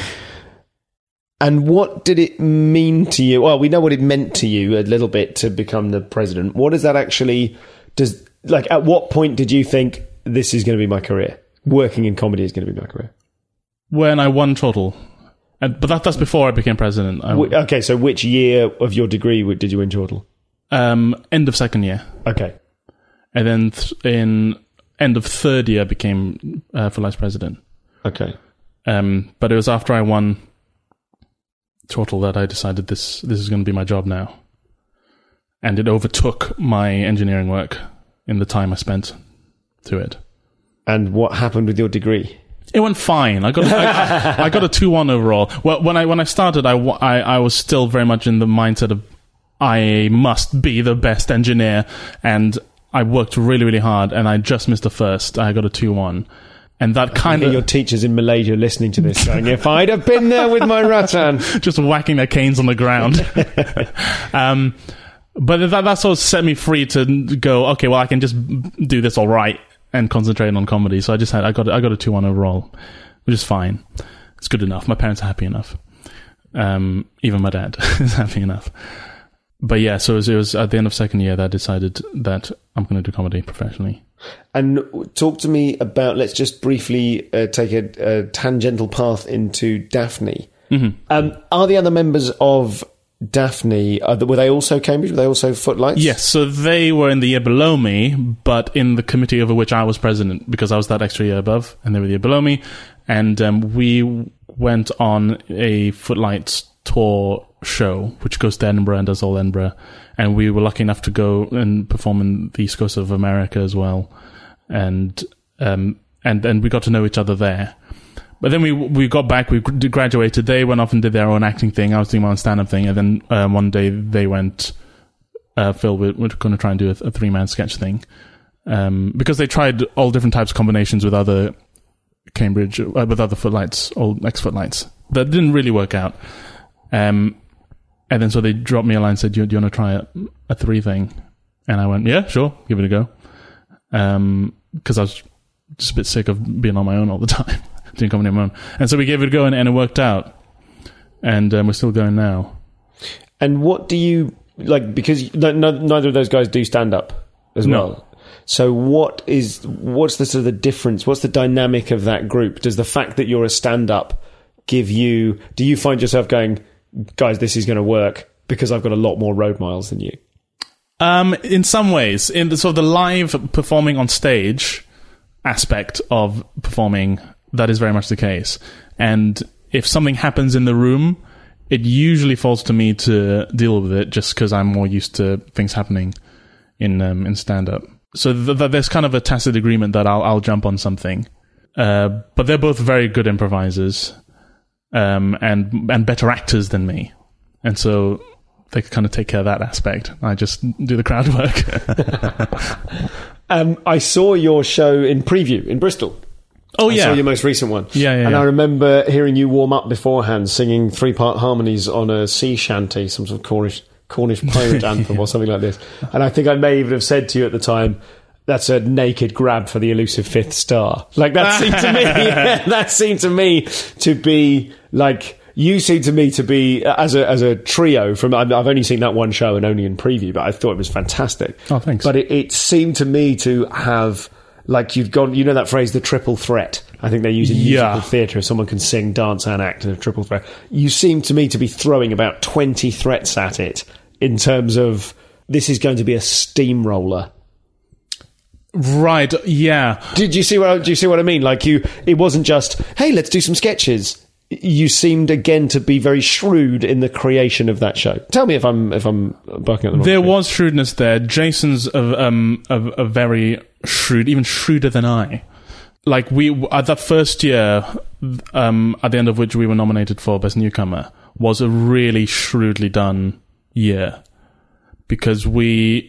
And what did it mean to you? Well, we know what it meant to you a little bit to become the president. What does that actually... at what point did you think this is going to be my career? Working in comedy is going to be my career? When I won Chortle. But that's before I became president. Okay, so which year of your degree did you win Chortle? End of second year. Okay. And then in end of third year, I became full vice president. Okay. But it was after I won Chortle that I decided this is going to be my job now. And it overtook my engineering work in the time I spent to it. And what happened with your degree? It went fine. I got a 2-1 overall. Well, when I started, I was still very much in the mindset of I must be the best engineer, and I worked really, really hard, and I just missed the first. I got a 2-1. And that kind of... Your teachers in Malaysia listening to this going, if I'd have been there with my rattan. Just whacking their canes on the ground. But that sort of set me free to go, okay, well, I can just do this all right and concentrating on comedy. So I got a 2-1 overall, which is fine. It's good enough. My parents are happy enough. Even my dad is happy enough. But yeah, so it was at the end of second year that I decided that I'm going to do comedy professionally. And talk to me about, let's just briefly take a tangential path into Daphne. Mm-hmm. Are the other members of Daphne, were they also Cambridge? Were they also Footlights? Yes, so they were in the year below me, but in the committee over which I was president, because I was that extra year above, and they were the year below me. And we went on a Footlights tour show, which goes to Edinburgh and does all Edinburgh. And we were lucky enough to go and perform in the East Coast of America as well. And we got to know each other there. But then we got back, we graduated, they went off and did their own acting thing, I was doing my own stand-up thing, and then one day they went, Phil, we're going to try and do a 3-man sketch thing. Because they tried all different types of combinations with other Cambridge, with other Footlights, old ex-Footlights. That didn't really work out. And then so they dropped me a line and said, do you want to try a 3 thing? And I went, yeah, sure, give it a go. Because I was just a bit sick of being on my own all the time. Doing comedy on my own. And so we gave it a go and it worked out. And we're still going now. And what do you, because neither of those guys do stand-up as well. So what's the sort of the difference? What's the dynamic of that group? Does the fact that you're a stand-up do you find yourself going, guys, this is going to work because I've got a lot more road miles than you? In some ways. In the sort of the live performing on stage aspect of performing, that is very much the case. And if something happens in the room, it usually falls to me to deal with it just because I'm more used to things happening in stand-up. So there's kind of a tacit agreement that I'll jump on something. But they're both very good improvisers and better actors than me. And so they kind of take care of that aspect. I just do the crowd work. I saw your show in Preview in Bristol. Oh, yeah. I saw your most recent one. Yeah. And I remember hearing you warm up beforehand, singing 3-part harmonies on a sea shanty, some sort of Cornish pirate anthem or something like this. And I think I may even have said to you at the time, that's a naked grab for the elusive 5th star. That seemed to me to be like, you seem to me to be, as a trio, I've only seen that one show and only in Preview, but I thought it was fantastic. Oh, thanks. But it seemed to me to have, you've gone, you know that phrase, the triple threat? I think they use in musical theatre if someone can sing, dance and act in a triple threat. You seem to me to be throwing about 20 threats at it in terms of, this is going to be a steamroller. Right, yeah. Do you see what I mean? It wasn't just, hey, let's do some sketches. You seemed again to be very shrewd in the creation of that show. Tell me if I'm barking at the wrong There tree. was shrewdness there. Jason's a very shrewd, even shrewder than I. We at that first year, at the end of which we were nominated for Best Newcomer, was a really shrewdly done year because we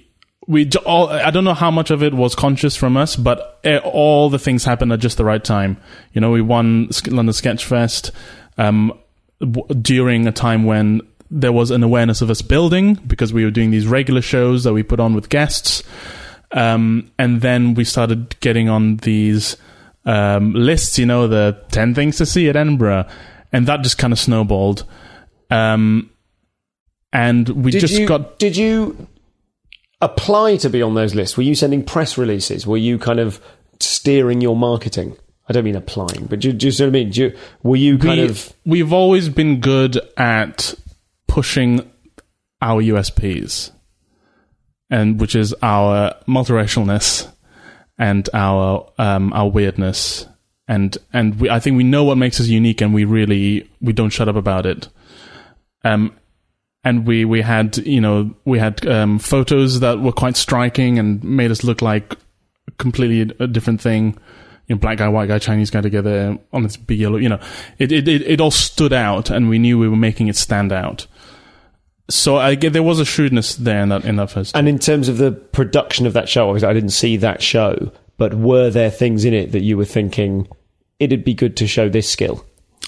I don't know how much of it was conscious from us, but all the things happened at just the right time. You know, we won London Sketch Fest during a time when there was an awareness of us building, because we were doing these regular shows that we put on with guests. And then we started getting on these lists, you know, the 10 things to see at Edinburgh. And that just kind of snowballed. And we Did you apply to be on those lists? Were you sending press releases? Were you kind of steering your marketing? I don't mean applying, but do you see what I mean? We've always been good at pushing our USPs, and which is our multiracialness and our weirdness, and I think we know what makes us unique, and we don't shut up about it. And we had photos that were quite striking and made us look like completely a different thing. You know, black guy, white guy, Chinese guy together on this big yellow. You know, it all stood out, and we knew we were making it stand out. So there was a shrewdness there in that first. And in terms of the production of that show, obviously I didn't see that show, but were there things in it that you were thinking it'd be good to show this skill?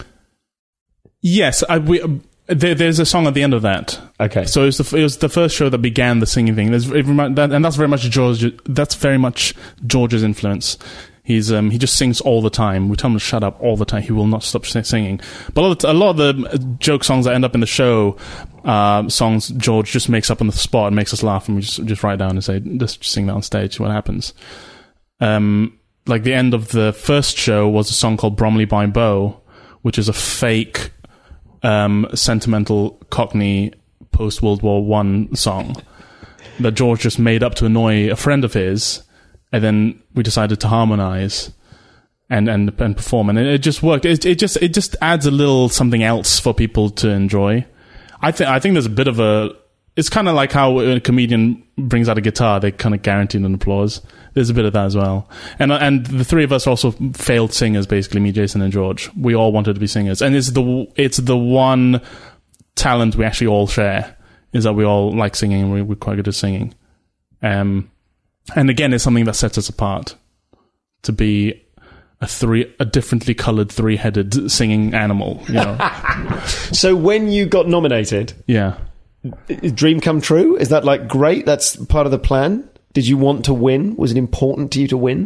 Yes, there's a song at the end of that. Okay, so it was the first show that began the singing thing. And that's very much George. That's very much George's influence. He just sings all the time. We tell him to shut up all the time. He will not stop singing. But a lot of the joke songs that end up in the show, songs George just makes up on the spot and makes us laugh, and we just write down and say, just sing that on stage. What happens? Like the end of the first show was a song called Bromley by Bow, which is a fake sentimental Cockney post-World War I song that George just made up to annoy a friend of his, and then we decided to harmonise and perform, and it just worked. It just adds a little something else for people to enjoy. I think there's a bit of a... It's kind of like how a comedian brings out a guitar, they kind of guaranteed an applause. There's a bit of that as well. And the three of us also failed singers, basically, me, Jason, and George. We all wanted to be singers. And it's the one talent we actually all share, is that we all like singing, and we're quite good at singing. And again, it's something that sets us apart, to be a differently coloured, three-headed singing animal, you know. So when you got nominated... Yeah. Dream come true? Is that like great? That's part of the plan? Did you want to win? Was it important to you to win?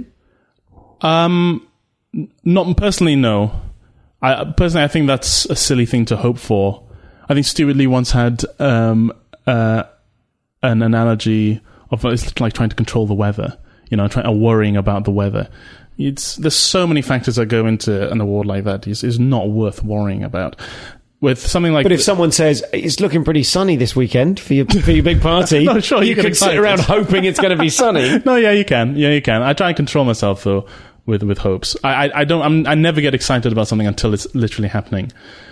Not personally, no. I think that's a silly thing to hope for. I think Stuart Lee once had an analogy of it's like trying to control the weather. You know, worrying about the weather. There's so many factors that go into an award like that. It's not worth worrying about. With something like... But if someone says, it's looking pretty sunny this weekend for your big party, no, sure, you can sit around hoping it's going to be sunny. No, yeah, you can. Yeah, you can. I try and control myself, though, with hopes. I never get excited about something until it's literally happening.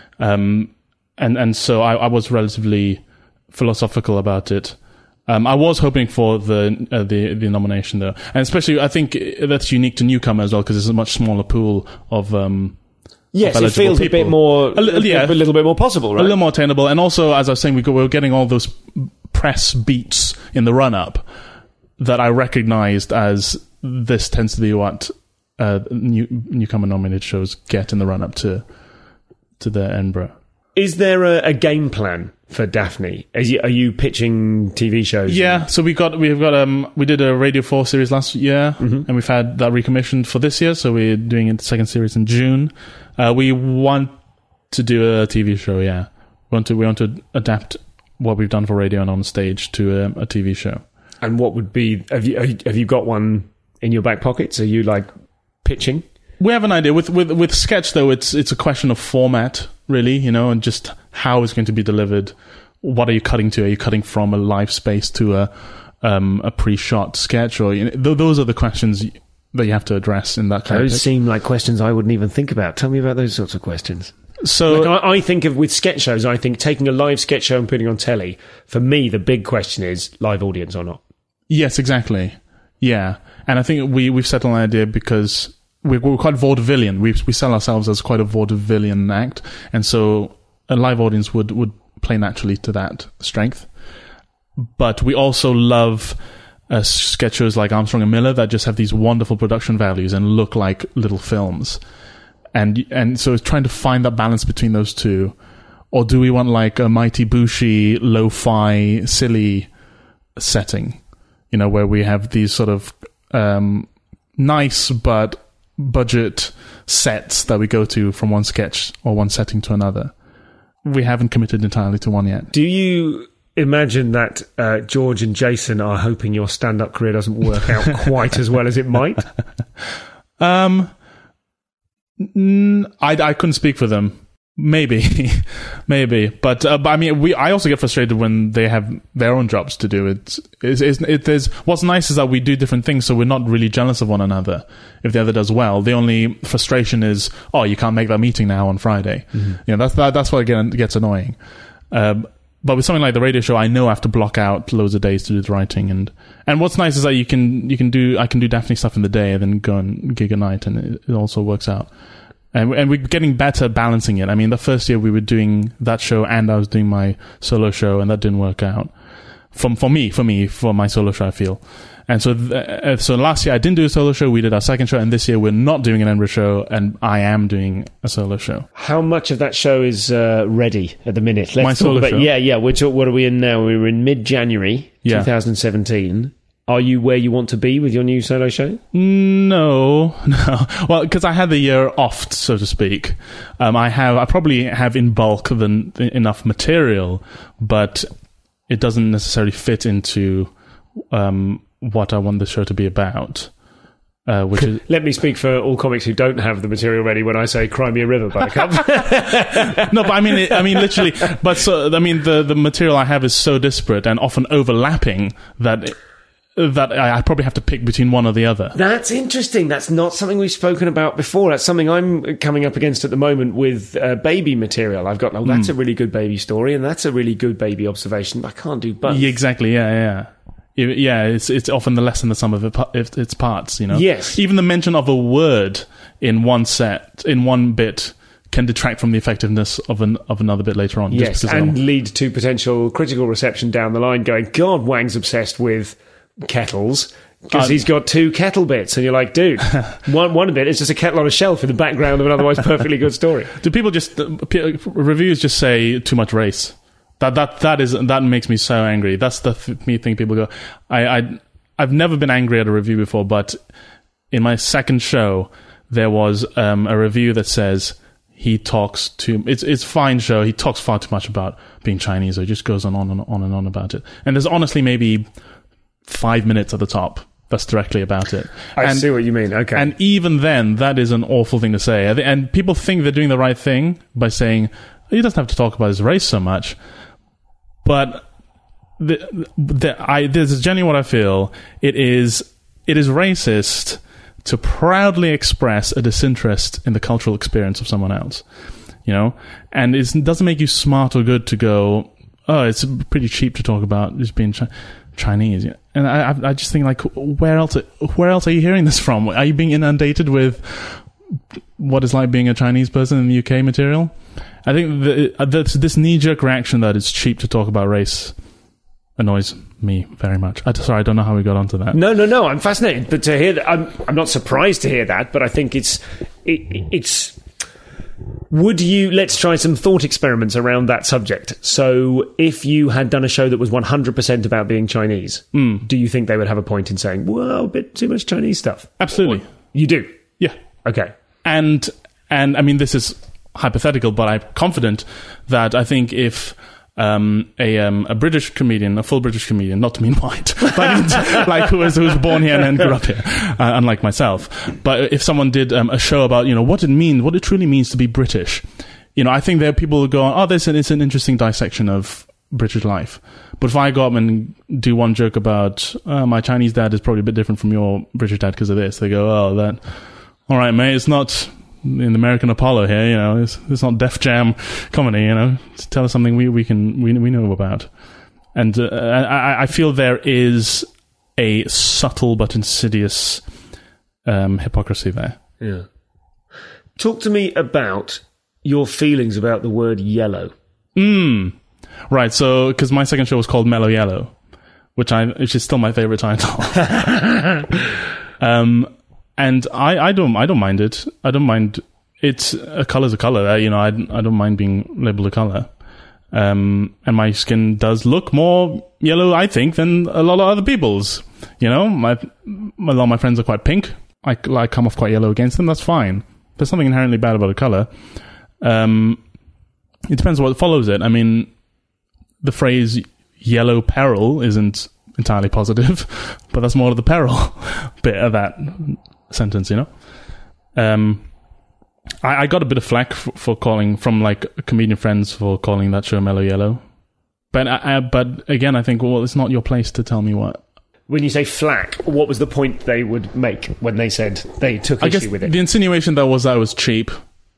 And so I was relatively philosophical about it. I was hoping for the nomination, though. And especially, I think that's unique to Newcomer as well, because it's a much smaller pool of... Yes, it feels people. A bit more, a little bit more possible, right? A little more attainable. And also, as I was saying, we were getting all those press beats in the run-up that I recognised as this tends to be what newcomer-nominated shows get in the run-up to the Edinburgh. Is there a game plan for Daphne? Are you pitching TV shows? Yeah, so we did a Radio 4 series last year, and we've had that recommissioned for this year, so we're doing the second series in June. We want to do a TV show, yeah. We want to adapt what we've done for radio and on stage to a TV show. And what would be... Have you got one in your back pockets? Are you, like, pitching? We have an idea. With sketch, though, it's a question of format, really, you know, and just how it's going to be delivered. What are you cutting to? Are you cutting from a live space to a pre-shot sketch? Or those are the questions that you have to address in that kind of... Those seem like questions I wouldn't even think about. Tell me about those sorts of questions. So I think of, with sketch shows, I think taking a live sketch show and putting on telly, for me, the big question is live audience or not. Yes, exactly. Yeah. And I think we've settled on an idea because we're quite vaudevillian. We sell ourselves as quite a vaudevillian act. And so a live audience would play naturally to that strength. But we also love sketch shows like Armstrong and Miller that just have these wonderful production values and look like little films. And so it's trying to find that balance between those two. Or do we want like a Mighty Booshi, lo-fi, silly setting? You know, where we have these sort of nice but budget sets that we go to from one sketch or one setting to another. We haven't committed entirely to one yet. Do you imagine that George and Jason are hoping your stand-up career doesn't work out quite as well as it might? I couldn't speak for them. Maybe, but I mean, I also get frustrated when they have their own jobs to do. There's what's nice is that we do different things, so we're not really jealous of one another. If the other does well, the only frustration is, oh, you can't make that meeting now on Friday. Mm-hmm. You know, that's what gets annoying. But with something like the radio show, I know I have to block out loads of days to do the writing, and what's nice is that I can do Daphne stuff in the day and then go and gig at night, and it also works out. And we're getting better balancing it. I mean, the first year we were doing that show and I was doing my solo show, and that didn't work out. For my solo show, I feel. And so last year I didn't do a solo show. We did our second show, and this year we're not doing an Edinburgh show, and I am doing a solo show. How much of that show is ready at the minute? My solo show? Yeah. What are we in now? We're in mid-January 2017. Are you where you want to be with your new solo show? No. Well, because I had the year off, so to speak. I probably have in bulk enough material, but it doesn't necessarily fit into what I want the show to be about. Which is Let me speak for all comics who don't have the material ready when I say "Cry Me a River" Buttercup. No, but I mean literally. But the material I have is so disparate and often overlapping that I probably have to pick between one or the other. That's interesting. That's not something we've spoken about before. That's something I'm coming up against at the moment with baby material. I've got, that's a really good baby story, and that's a really good baby observation. I can't do both. Yeah, exactly, yeah. Yeah, it's often the less than the sum of its parts, you know? Yes. Even the mention of a word in one bit can detract from the effectiveness of another bit later on. Yes, and lead to potential critical reception down the line going, God, Wang's obsessed with kettles because he's got two kettle bits, and you're like, dude, one bit is just a kettle on a shelf in the background of an otherwise perfectly good story. Do people reviews just say too much race? That makes me so angry. That's the thing people go. I've never been angry at a review before, but in my second show there was a review that says he talks too. It's a fine show. He talks far too much about being Chinese. Or he just goes on and on about it. And there's honestly maybe 5 minutes at the top that's directly about it. I see what you mean. Okay. And even then, that is an awful thing to say. And people think they're doing the right thing by saying he doesn't have to talk about his race so much. But there's genuinely what I feel. It is racist to proudly express a disinterest in the cultural experience of someone else, you know. And it doesn't make you smart or good to go, oh, it's pretty cheap to talk about just being Chinese. And I just think, like, where else are you hearing this from? Are you being inundated with what it's like being a Chinese person in the UK material? I think this knee-jerk reaction that it's cheap to talk about race annoys me very much. Sorry, I don't know how we got onto that. No, I'm fascinated. But to hear that, I'm not surprised to hear that, but I think it's would you, let's try some thought experiments around that subject. So if you had done a show that was 100% about being Chinese, do you think they would have a point in saying, well, a bit too much Chinese stuff? Absolutely. Or, you do? Yeah. Okay. And I mean, this is hypothetical, but I'm confident that I think if a British comedian, a full British comedian, not to mean white, but like who was born here and then grew up here, unlike myself. But if someone did a show about, you know, what it truly means to be British, you know, I think there are people who go on, oh, it's an interesting dissection of British life. But if I go up and do one joke about my Chinese dad is probably a bit different from your British dad because of this, they go, oh, that, all right, mate, it's not in the American Apollo here, you know, it's not Def Jam comedy, you know, tell us something we know about. And I feel there is a subtle but insidious hypocrisy there. Yeah. Talk to me about your feelings about the word yellow. Right, so, because my second show was called Mellow Yellow, which is still my favorite title. And I don't mind it. I don't mind. It's a color's a color. I don't mind being labeled a color. And my skin does look more yellow, I think, than a lot of other people's. A lot of my friends are quite pink. I come off quite yellow against them. That's fine. There's something inherently bad about a color. It depends on what follows it. I mean, the phrase "yellow peril" isn't entirely positive, but that's more of the peril bit of that sentence, I got a bit of flack for calling from like comedian friends for calling that show Mellow Yellow, but again, I think, well, it's not your place to tell me what. When you say flack, what was the point they would make when they said they took issue with it? The insinuation that was cheap.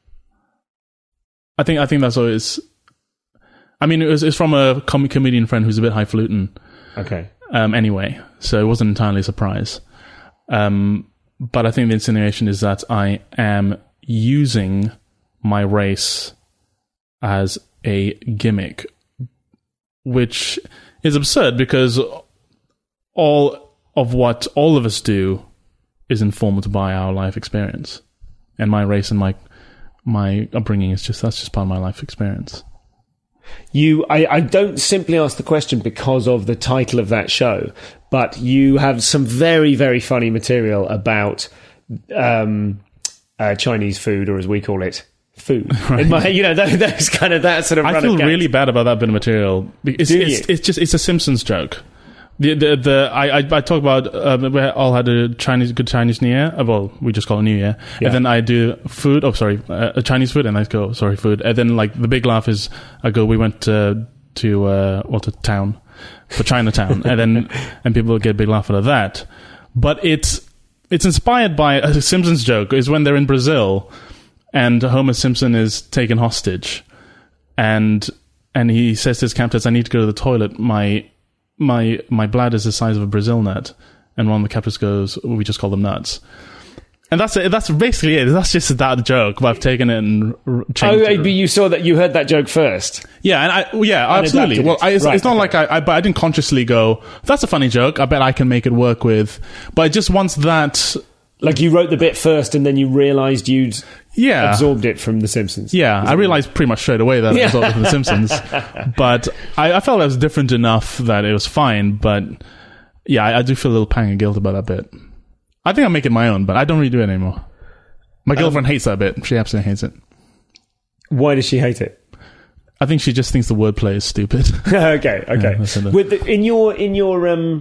I think that's what it is. I mean, it's from a comedian friend who's a bit highfalutin. Okay. Anyway, so it wasn't entirely a surprise. But I think the insinuation is that I am using my race as a gimmick, which is absurd because all of what all of us do is informed by our life experience, and my race and my upbringing that's just part of my life experience. I don't simply ask the question because of the title of that show, but you have some very, very funny material about Chinese food, or as we call it, food. Right. Those kind of that sort of. I feel really bad about that bit of material. It's a Simpsons joke. I talk about we all had a good Chinese New Year. Well, we just call it New Year, and then I do food. Oh, sorry, Chinese food, and I go food, and then like the big laugh is I go we went to town for Chinatown, and people get a big laugh out of that. But it's inspired by a Simpsons joke. Is when they're in Brazil, and Homer Simpson is taken hostage, and he says to his captors, "I need to go to the toilet. My bladder is the size of a Brazil nut," and one of the captors goes, "We just call them nuts." And that's it. That's basically it. That's just that joke, but I've taken it and changed it. But you saw that, you heard that joke first. Yeah, absolutely. Well, it's not like but I didn't consciously go, "That's a funny joke. I bet I can make it work with." But just once that, like you wrote the bit first, and then you realised you'd absorbed it from The Simpsons. Yeah, I realised pretty much straight away that I absorbed it from The Simpsons. But I felt it was different enough that it was fine. But yeah, I do feel a little pang of guilt about that bit. I think I'll make it my own, but I don't really do it anymore. My girlfriend hates that bit. She absolutely hates it. Why does she hate it? I think she just thinks the wordplay is stupid. Okay. Yeah, in your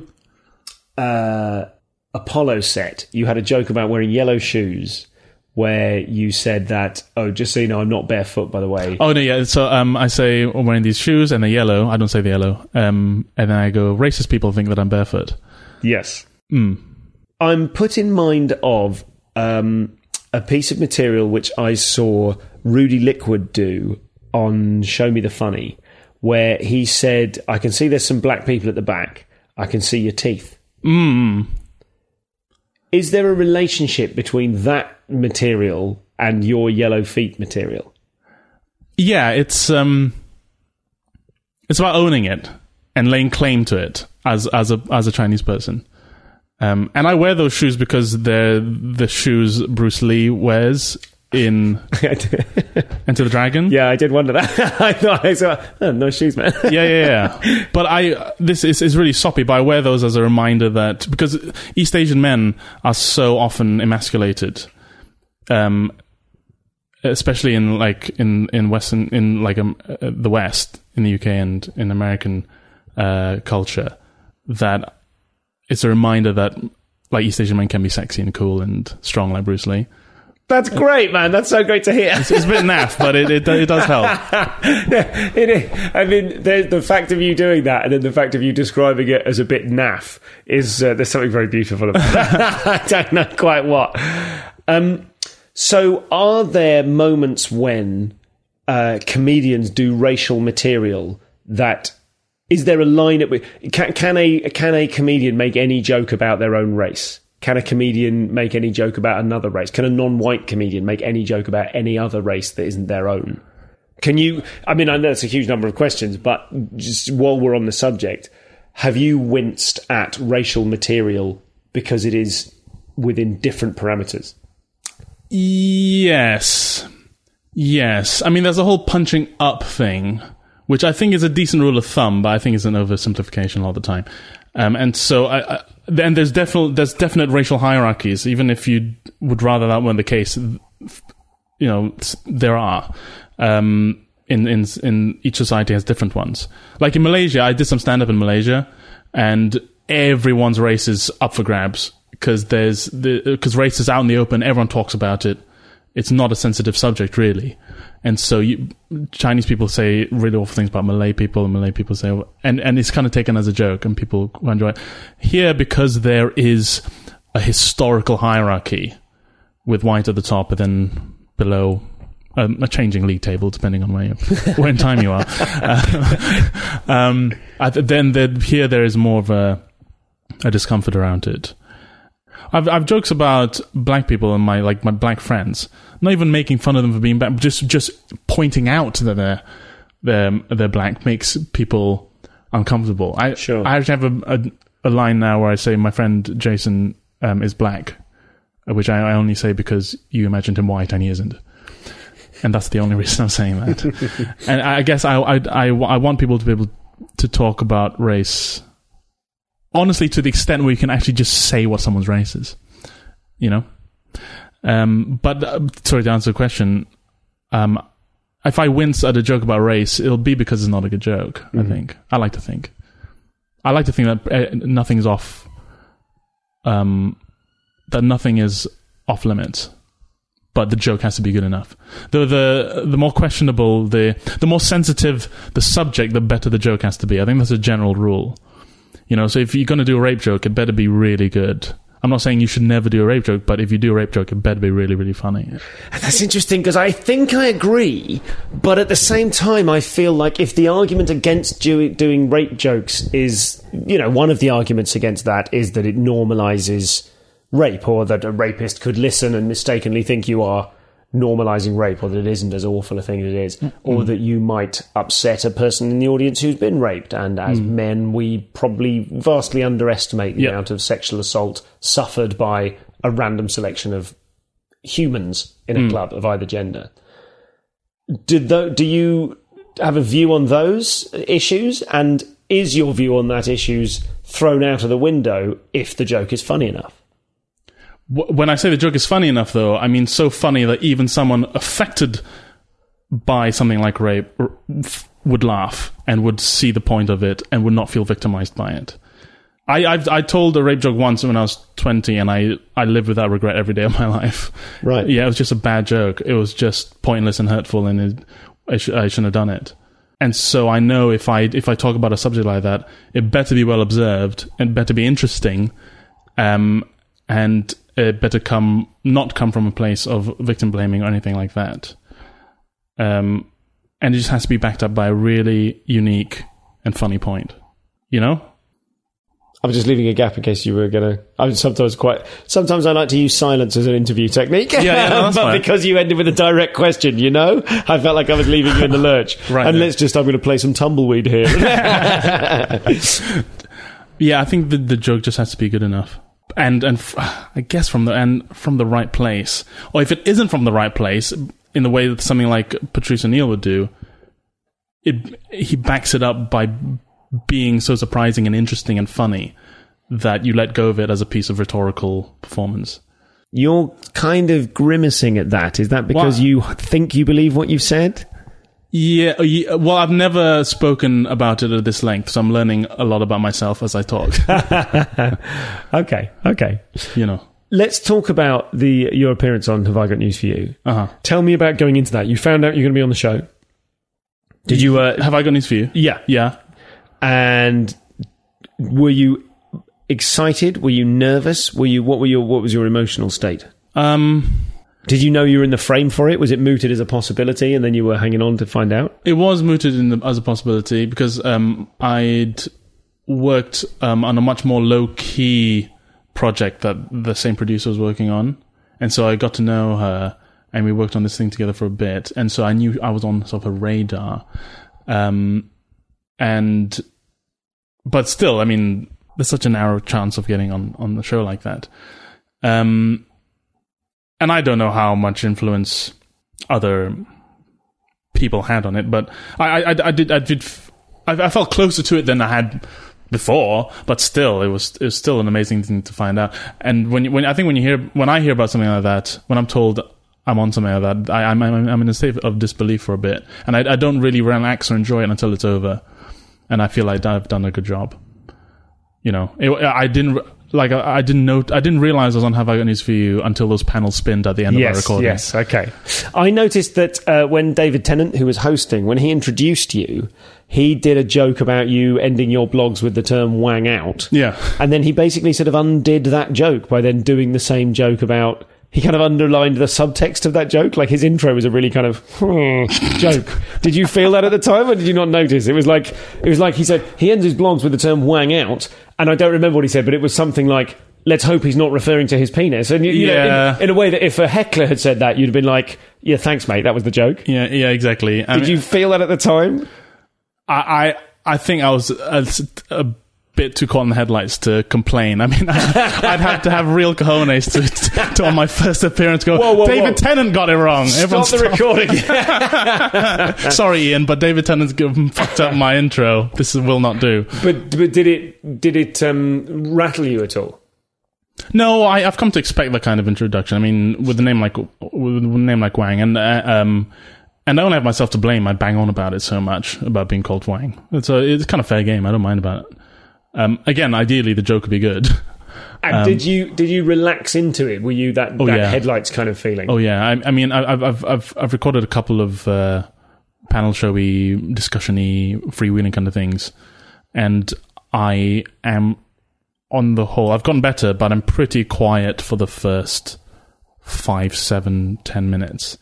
Apollo set, you had a joke about wearing yellow shoes, where you said that, "Oh, just so you know, I'm not barefoot, by the way." Oh no, yeah. So I say I'm wearing these shoes and they're yellow. I don't say the yellow. And then I go, racist people think that I'm barefoot. Yes. I'm put in mind of a piece of material which I saw Rudy Liquid do on Show Me the Funny, where he said, "I can see there's some black people at the back. I can see your teeth." Is there a relationship between that material and your yellow feet material? Yeah, it's about owning it and laying claim to it as a Chinese person. And I wear those shoes because they're the shoes Bruce Lee wears in Enter the Dragon. Yeah, I did wonder that. I thought I saw, no shoes, man. Yeah. But this is really soppy, but I wear those as a reminder that, because East Asian men are so often emasculated, especially in Western, in the West, in the UK and in American culture, that it's a reminder that like East Asian men can be sexy and cool and strong like Bruce Lee. That's great, man. That's so great to hear. It's a bit naff, but it does help. It is. I mean, the fact of you doing that, and then the fact of you describing it as a bit naff, is there's something very beautiful about that. I don't know quite what. So, are there moments when comedians do racial material that? Is there a line at which can a comedian make any joke about their own race? Can a comedian make any joke about another race? Can a non-white comedian make any joke about any other race that isn't their own? Can you? I mean, I know it's a huge number of questions, but just while we're on the subject, have you winced at racial material because it is within different parameters? Yes. I mean, there's a whole punching up thing, which I think is a decent rule of thumb, but I think is an oversimplification all the time. And so, then there's definite racial hierarchies, even if you would rather that weren't the case. There are. In each society has different ones. Like in Malaysia, I did some stand-up in Malaysia, and everyone's race is up for grabs because race is out in the open. Everyone talks about it. It's not a sensitive subject, really. And so Chinese people say really awful things about Malay people, and Malay people say, and it's kind of taken as a joke, and people enjoy it. Here, because there is a historical hierarchy with white at the top and then below a changing league table, depending on where in time you are. Then here there is more of a discomfort around it. I've jokes about black people and my black friends, not even making fun of them for being black, just pointing out that they're black makes people uncomfortable. I actually have a line now where I say my friend Jason is black, which I only say because you imagined him white and he isn't. And that's the only reason I'm saying that. And I guess I want people to be able to talk about race honestly to the extent where you can actually just say what someone's race is, but sorry, to answer the question, if I wince at a joke about race, it'll be because it's not a good joke. I think I like to think that nothing's off, that nothing is off limits, but the joke has to be good enough. The more questionable, the more sensitive the subject, the better the joke has to be. I think that's a general rule. So if you're going to do a rape joke, it better be really good. I'm not saying you should never do a rape joke, but if you do a rape joke, it better be really, really funny. That's interesting, because I think I agree, but at the same time, I feel like if the argument against doing rape jokes is, one of the arguments against that is that it normalises rape, or that a rapist could listen and mistakenly think you are normalising rape, or that it isn't as awful a thing as it is, or that you might upset a person in the audience who's been raped. And as men, we probably vastly underestimate the amount of sexual assault suffered by a random selection of humans in a club of either gender. Do you have a view on those issues? And is your view on that issues thrown out of the window if the joke is funny enough? When I say the joke is funny enough, though, I mean so funny that even someone affected by something like rape would laugh and would see the point of it and would not feel victimized by it. I told a rape joke once when I was 20, and I live with that regret every day of my life. Right. Yeah, it was just a bad joke. It was just pointless and hurtful, and I shouldn't have done it. And so I know if I talk about a subject like that, it better be well observed and better be interesting, and it better not come from a place of victim blaming or anything like that. And it just has to be backed up by a really unique and funny point. I'm just leaving a gap in case you were going to... Sometimes I like to use silence as an interview technique. Yeah, no, that's but fine. Because you ended with a direct question, I felt like I was leaving you in the lurch. Right. And I'm going to play some tumbleweed here. Yeah, I think the joke just has to be good enough. And I guess from the right place. Or if it isn't from the right place, in the way that something like Patrice O'Neill would do, he backs it up by being so surprising and interesting and funny that you let go of it as a piece of rhetorical performance. You're kind of grimacing at that. Is that because you think you believe what you've said? Yeah, well, I've never spoken about it at this length, so I'm learning a lot about myself as I talk. Okay. Let's talk about your appearance on Have I Got News For You? Uh-huh. Tell me about going into that. You found out you're going to be on the show. Did you... Have I Got News For You? Yeah. Yeah. And were you excited? Were you nervous? What was your emotional state? Did you know you were in the frame for it? Was it mooted as a possibility and then you were hanging on to find out? It was mooted as a possibility because I'd worked on a much more low-key project that the same producer was working on. And so I got to know her and we worked on this thing together for a bit. And so I knew I was on sort of a radar. And but still, I mean, there's such a narrow chance of getting on the show like that. And I don't know how much influence other people had on it, but I felt closer to it than I had before, but still, it was still an amazing thing to find out. And when I hear about something like that, when I'm told I'm on something like that, I'm in a state of disbelief for a bit, and I don't really relax or enjoy it until it's over, and I feel like I've done a good job. You know, I didn't realize I was on Have I Got News For You until those panels spinned at the end of our recording. Yes, okay. I noticed that when David Tennant, who was hosting, when he introduced you, he did a joke about you ending your blogs with the term "wang out." Yeah. And then he basically sort of undid that joke by then doing the same joke about... He kind of underlined the subtext of that joke. Like, his intro was a really kind of joke. Did you feel that at the time, or did you not notice? It was like he said, he ends his blogs with the term "wang out," and I don't remember what he said, but it was something like, let's hope he's not referring to his penis. And you know, in a way that if a heckler had said that, you'd have been like, yeah, thanks, mate, that was the joke. Yeah, exactly. Did you feel that at the time? I think I was a bit too caught in the headlights to complain. I mean, I'd have to have real cojones to on my first appearance go, whoa, David Tennant got it wrong. Stop the recording. Sorry, Ian, but David Tennant's fucked up my intro. This will not do. But did it rattle you at all? No, I've come to expect that kind of introduction. I mean, with a name like Wang, and I only have myself to blame. I bang on about it so much, about being called Wang. It's kind of fair game. I don't mind about it. Again, ideally, the joke would be good. And did you relax into it? Were you that headlights kind of feeling? Oh yeah. I mean, I've recorded a couple of panel showy, discussion-y, freewheeling kind of things, and I am, on the whole, I've gotten better, but I'm pretty quiet for the first 5, 7, 10 minutes.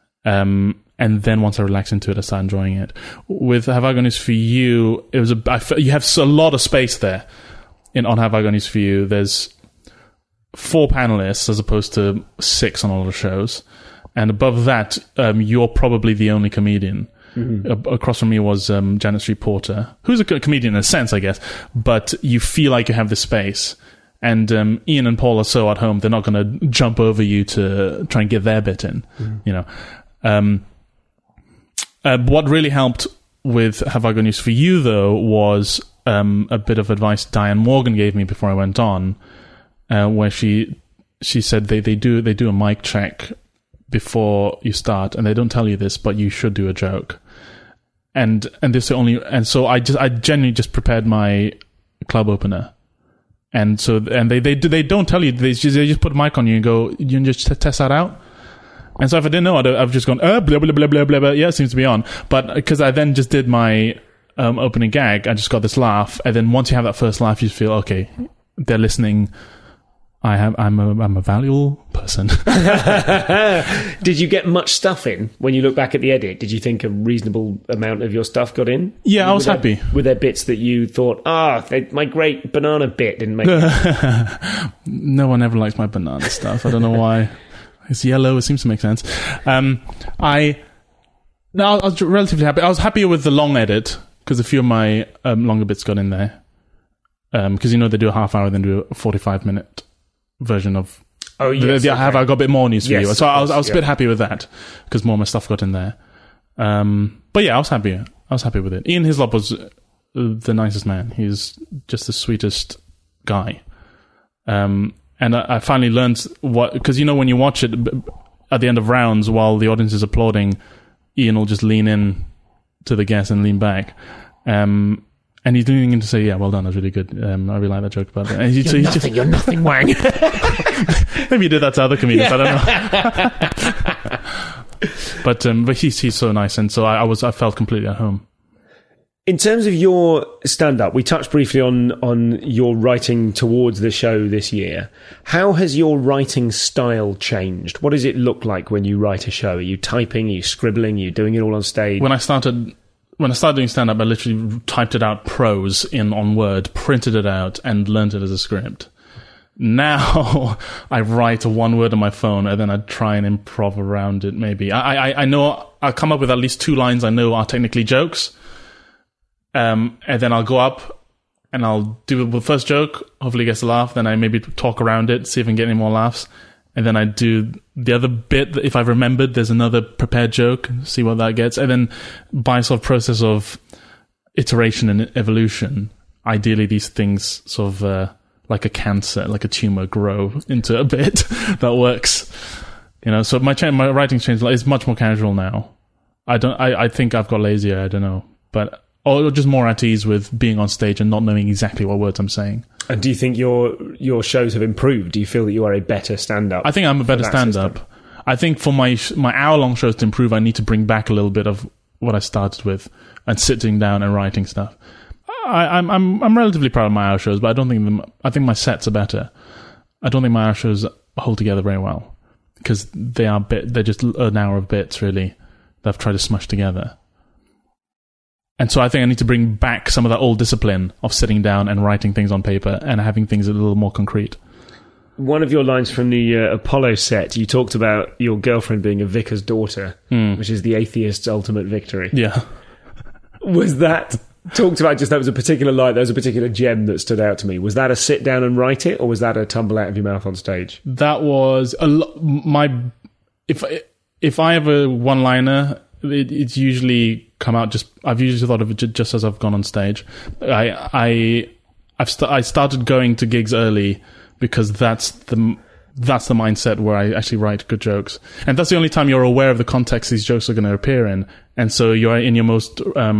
And then once I relax into it, I start enjoying it. With Have I Got News For You, you have a lot of space there. On Have I Got News For You, there's 4 panelists as opposed to 6 on all the shows. And above that, you're probably the only comedian. Mm-hmm. Across from me was Janet Street Porter, who's a comedian in a sense, I guess. But you feel like you have this space. And Ian and Paul are so at home, they're not going to jump over you to try and get their bit in. Mm-hmm. You know. What really helped with Have I Got News For You, though, was a bit of advice Diane Morgan gave me before I went on, where she said they do a mic check before you start, and they don't tell you this, but you should do a joke. And so I genuinely just prepared my club opener, and they don't tell you, they just put a mic on you and go, you can just test that out. And so if I didn't know, I've just gone, blah, blah, blah, blah, blah, blah. Yeah, it seems to be on. But because I then just did my opening gag, I just got this laugh. And then once you have that first laugh, you feel, okay, they're listening. I'm a valuable person. Did you get much stuff in when you look back at the edit? Did you think a reasonable amount of your stuff got in? Yeah, I was happy. Were there bits that you thought, my great banana bit didn't make it? No one ever likes my banana stuff. I don't know why. It's yellow. It seems to make sense. I was relatively happy. I was happier with the long edit because a few of my longer bits got in there. Because they do a half hour, then do a 45-minute version of. Oh yes, Have I Got a bit more news for you? So I was a bit happy with that because more of my stuff got in there. But yeah, I was happy. I was happy with it. Ian Hislop was the nicest man. He's just the sweetest guy. And I finally learned because when you watch it at the end of rounds while the audience is applauding, Ian will just lean in to the guest and lean back. And he's leaning in to say, yeah, well done, that was really good. I really like that joke about that. And you're nothing, Wang. Maybe he did that to other comedians, I don't know. But he's so nice, and so I felt completely at home. In terms of your stand-up, we touched briefly on your writing towards the show this year. How has your writing style changed? What does it look like when you write a show? Are you typing? Are you scribbling? Are you doing it all on stage? When I started doing stand-up, I literally typed it out prose on Word, printed it out, and learned it as a script. Now I write one word on my phone and then I try and improv around it. Maybe I know I'll come up with at least 2 lines I know are technically jokes. And then I'll go up and I'll do the first joke, hopefully it gets a laugh, then I maybe talk around it, see if I can get any more laughs, and then I do the other bit. If I've remembered, there's another prepared joke, see what that gets, and then by sort of process of iteration and evolution, ideally these things sort of like a cancer, like a tumor, grow into a bit that works. So my writing's changed. It's much more casual now. I think I've got lazier, I don't know, but or just more at ease with being on stage and not knowing exactly what words I'm saying. And do you think your shows have improved? Do you feel that you are a better stand-up? I think I'm a better stand-up. I think for my hour-long shows to improve, I need to bring back a little bit of what I started with and sitting down and writing stuff. I'm relatively proud of my hour shows, but I think my sets are better. I don't think my hour shows hold together very well because they're just an hour of bits really that I've tried to smush together. And so I think I need to bring back some of that old discipline of sitting down and writing things on paper and having things a little more concrete. One of your lines from the Apollo set, you talked about your girlfriend being a vicar's daughter, which is the atheist's ultimate victory. Yeah. Was that talked about just that was a particular line, there was a particular gem that stood out to me. Was that a sit down and write it, or was that a tumble out of your mouth on stage? That was if I have a one-liner, it's usually come out I've usually thought of it just as I've gone on stage. I started going to gigs early because that's the mindset where I actually write good jokes, and that's the only time you're aware of the context these jokes are going to appear in, and so you're in your most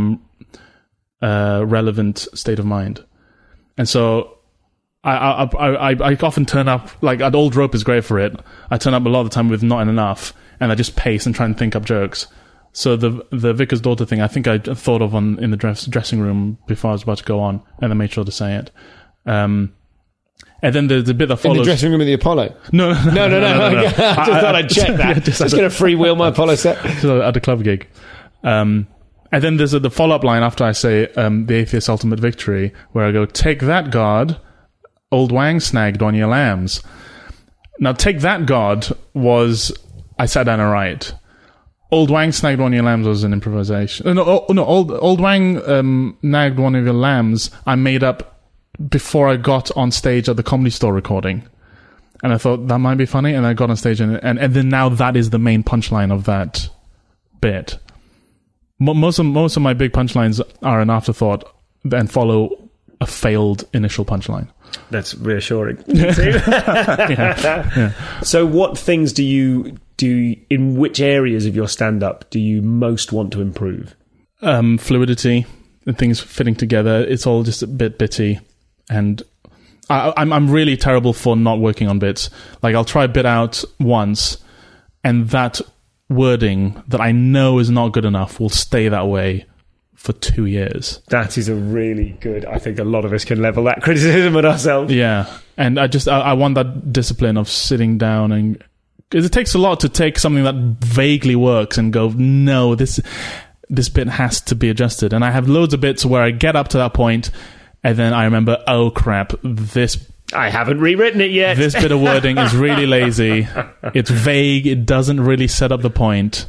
relevant state of mind. And so I often turn up, like at Old Rope is great for it. I turn up a lot of the time with not enough, and I just pace and try and think up jokes. So the vicar's daughter thing, I think I thought of in the dressing room before I was about to go on, and I made sure to say it. And then the bit that follows... In the dressing room of the Apollo? No. I just thought I'd check that. Just going to freewheel my Apollo set. At a club gig. And then there's the follow-up line after I say the atheist's ultimate victory, where I go, take that, God, old Wang snagged on your lambs. Now, take that, God, was... I sat down and write. Old Wang snagged one of your lambs was an improvisation. Old Wang nagged one of your lambs I made up before I got on stage at the Comedy Store recording. And I thought that might be funny, and I got on stage, and then now that is the main punchline of that bit. Most of my big punchlines are an afterthought and follow a failed initial punchline. That's reassuring. Yeah. So what things do you do, in which areas of your stand-up do you most want to improve? Fluidity and things fitting together. It's all just a bit bitty, and I'm really terrible for not working on bits. Like, I'll try a bit out once, and that wording that I know is not good enough will stay that way for 2 years. That is a really good... I think a lot of us can level that criticism at ourselves. Yeah, and I want that discipline of sitting down, and because it takes a lot to take something that vaguely works and go, no, this bit has to be adjusted. And I have loads of bits where I get up to that point, and then I remember, oh crap, I haven't rewritten it yet. This bit of wording is really lazy. It's vague. It doesn't really set up the point.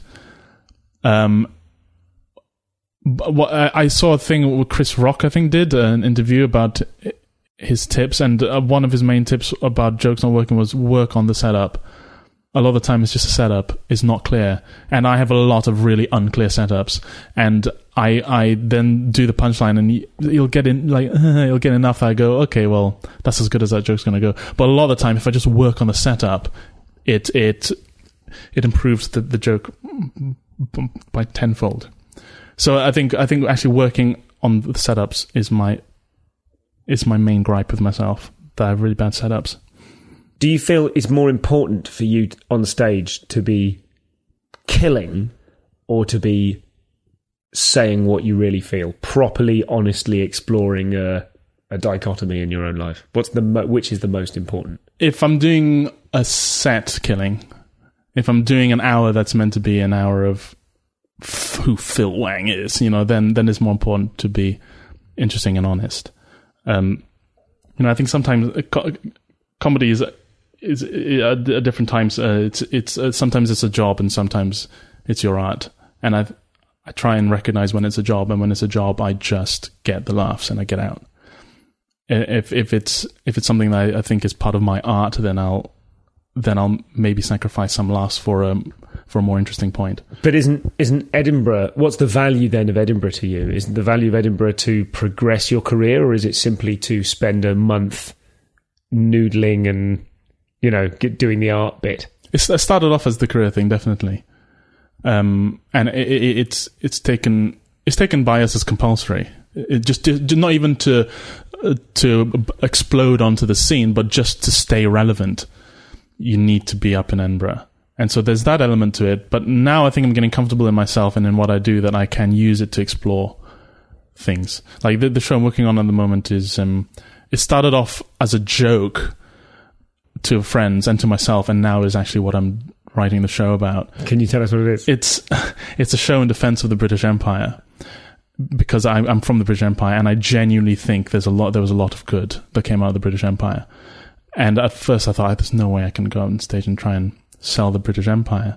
I saw a thing where Chris Rock, I think, did an interview about his tips, and one of his main tips about jokes not working was work on the setup. A lot of the time it's just a setup is not clear, and I have a lot of really unclear setups, and I then do the punchline, and you'll get in, like, you'll get enough that I go, okay, well, that's as good as that joke's going to go. But a lot of the time, if I just work on the setup, it improves the joke by tenfold. So I think actually working on the setups is my main gripe with myself, that I have really bad setups. Do you feel it's more important for you on stage to be killing or to be saying what you really feel, properly, honestly exploring a dichotomy in your own life? Which is the most important? If I'm doing a set killing, if I'm doing an hour that's meant to be an hour of who Phil Wang is, then it's more important to be interesting and honest. I think sometimes comedy is at different times. It's sometimes it's a job, and sometimes it's your art. And I try and recognize when it's a job, and when it's a job, I just get the laughs and I get out. If it's something that I think is part of my art, then I'll maybe sacrifice some laughs for a more interesting point. But isn't Edinburgh? What's the value then of Edinburgh to you? Isn't the value of Edinburgh to progress your career, or is it simply to spend a month noodling and doing the art bit? It started off as the career thing, definitely, and it's taken by us as compulsory. It just not even to explode onto the scene, but just to stay relevant. You need to be up in Edinburgh. And so there's that element to it. But now I think I'm getting comfortable in myself and in what I do, that I can use it to explore things. Like the show I'm working on at the moment is, it started off as a joke to friends and to myself, and now is actually what I'm writing the show about. Can you tell us what it is? It's a show in defense of the British Empire, because I'm from the British Empire, and I genuinely think there was a lot of good that came out of the British Empire. And at first I thought, there's no way I can go on stage and try and sell the British Empire